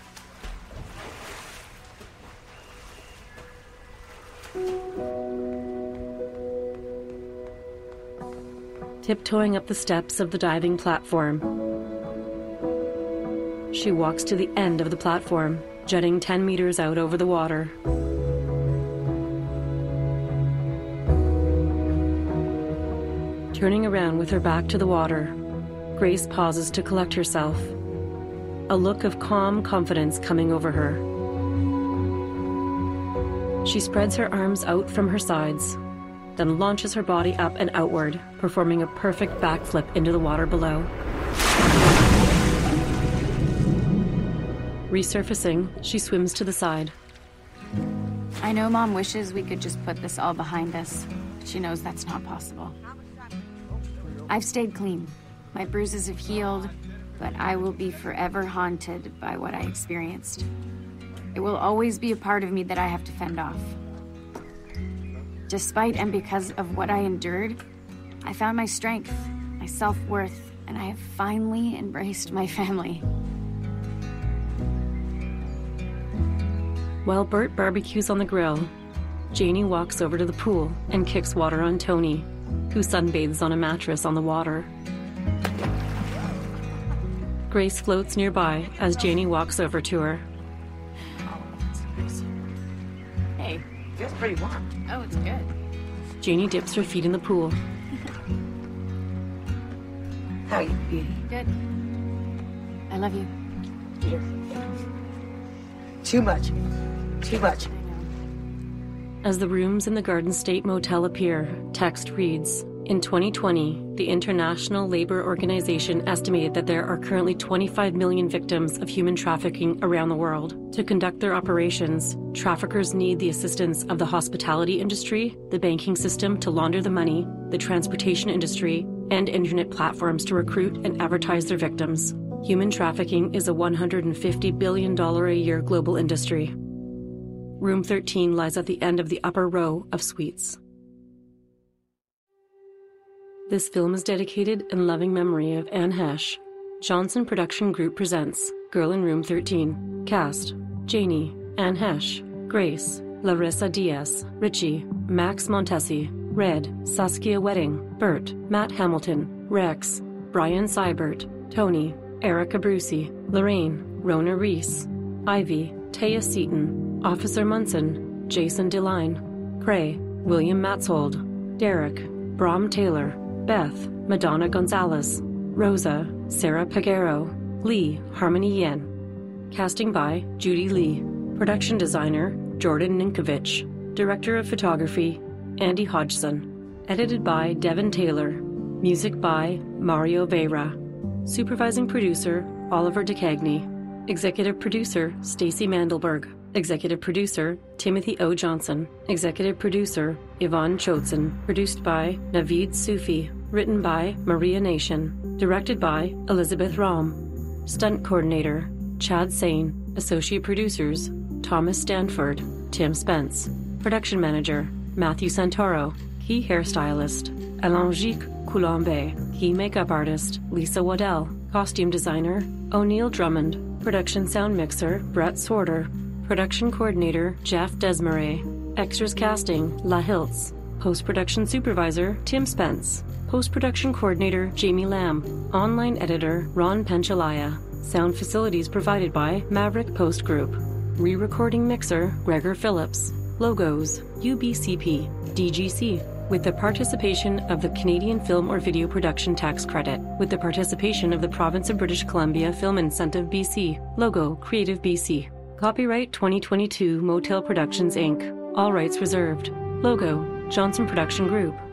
[SPEAKER 1] Tiptoeing up the steps of the diving platform, she walks to the end of the platform, jutting ten meters out over the water. Turning around with her back to the water, Grace pauses to collect herself, a look of calm confidence coming over her. She spreads her arms out from her sides, then launches her body up and outward, performing a perfect backflip into the water below. Resurfacing, she swims to the side.
[SPEAKER 3] I know Mom wishes we could just put this all behind us. She knows that's not possible. I've stayed clean. My bruises have healed, but I will be forever haunted by what I experienced. It will always be a part of me that I have to fend off. Despite and because of what I endured, I found my strength, my self-worth, and I have finally embraced my family.
[SPEAKER 1] While Bert barbecues on the grill, Janie walks over to the pool and kicks water on Tony, who sunbathes on a mattress on the water. Grace floats nearby as Janie walks over to her.
[SPEAKER 3] Hey.
[SPEAKER 20] Feels pretty warm.
[SPEAKER 3] Oh, it's good.
[SPEAKER 1] Janie dips her feet in the pool.
[SPEAKER 21] How are you, beauty?
[SPEAKER 3] Good. I love you.
[SPEAKER 21] Too much. Too much.
[SPEAKER 1] As the rooms in the Garden State Motel appear, text reads, in twenty twenty, the International Labor Organization estimated that there are currently twenty-five million victims of human trafficking around the world. To conduct their operations, traffickers need the assistance of the hospitality industry, the banking system to launder the money, the transportation industry, and internet platforms to recruit and advertise their victims. Human trafficking is a one hundred fifty billion dollars a year global industry. Room thirteen lies at the end of the upper row of suites. This film is dedicated in loving memory of Anne Hesh. Johnson Production Group presents Girl in Room thirteen. Cast: Janie, Anne Hesh, Grace, Larissa Diaz, Richie, Max Montesi, Red, Saskia Wedding, Bert, Matt Hamilton, Rex, Brian Seibert, Tony, Erica Brucey, Lorraine, Rona Reese, Ivy, Taya Seaton, Officer Munson, Jason Deline, Cray, William Matshold, Derek, Brom Taylor, Beth, Madonna Gonzalez, Rosa, Sarah Pagero, Lee, Harmony Yen. Casting by Judy Lee. Production designer, Jordan Ninkovich. Director of photography, Andy Hodgson. Edited by Devin Taylor. Music by Mario Veira. Supervising producer, Oliver DeCagny. Executive producer, Stacy Mandelberg. Executive producer, Timothy O. Johnson. Executive producer, Yvonne Chotzen. Produced by Naveed Sufi. Written by Maria Nation. Directed by Elizabeth Rahm. Stunt coordinator, Chad Sane. Associate producers, Thomas Stanford. Tim Spence. Production manager, Matthew Santoro. Key hairstylist, Elangique Coulombe. Key makeup artist, Lisa Waddell. Costume designer, O'Neill Drummond. Production sound mixer, Brett Sworder. Production coordinator, Jeff Desmarais. Extras casting, La Hiltz. Post-production supervisor, Tim Spence. Post-production coordinator, Jamie Lamb. Online editor, Ron Penchalaya. Sound facilities provided by Maverick Post Group. Re-recording mixer, Gregor Phillips. Logos, U B C P, D G C. With the participation of the Canadian Film or Video Production Tax Credit. With the participation of the Province of British Columbia Film Incentive B C. Logo, Creative B C. Copyright twenty twenty-two Motel Productions, Incorporated. All rights reserved. Logo, Johnson Production Group.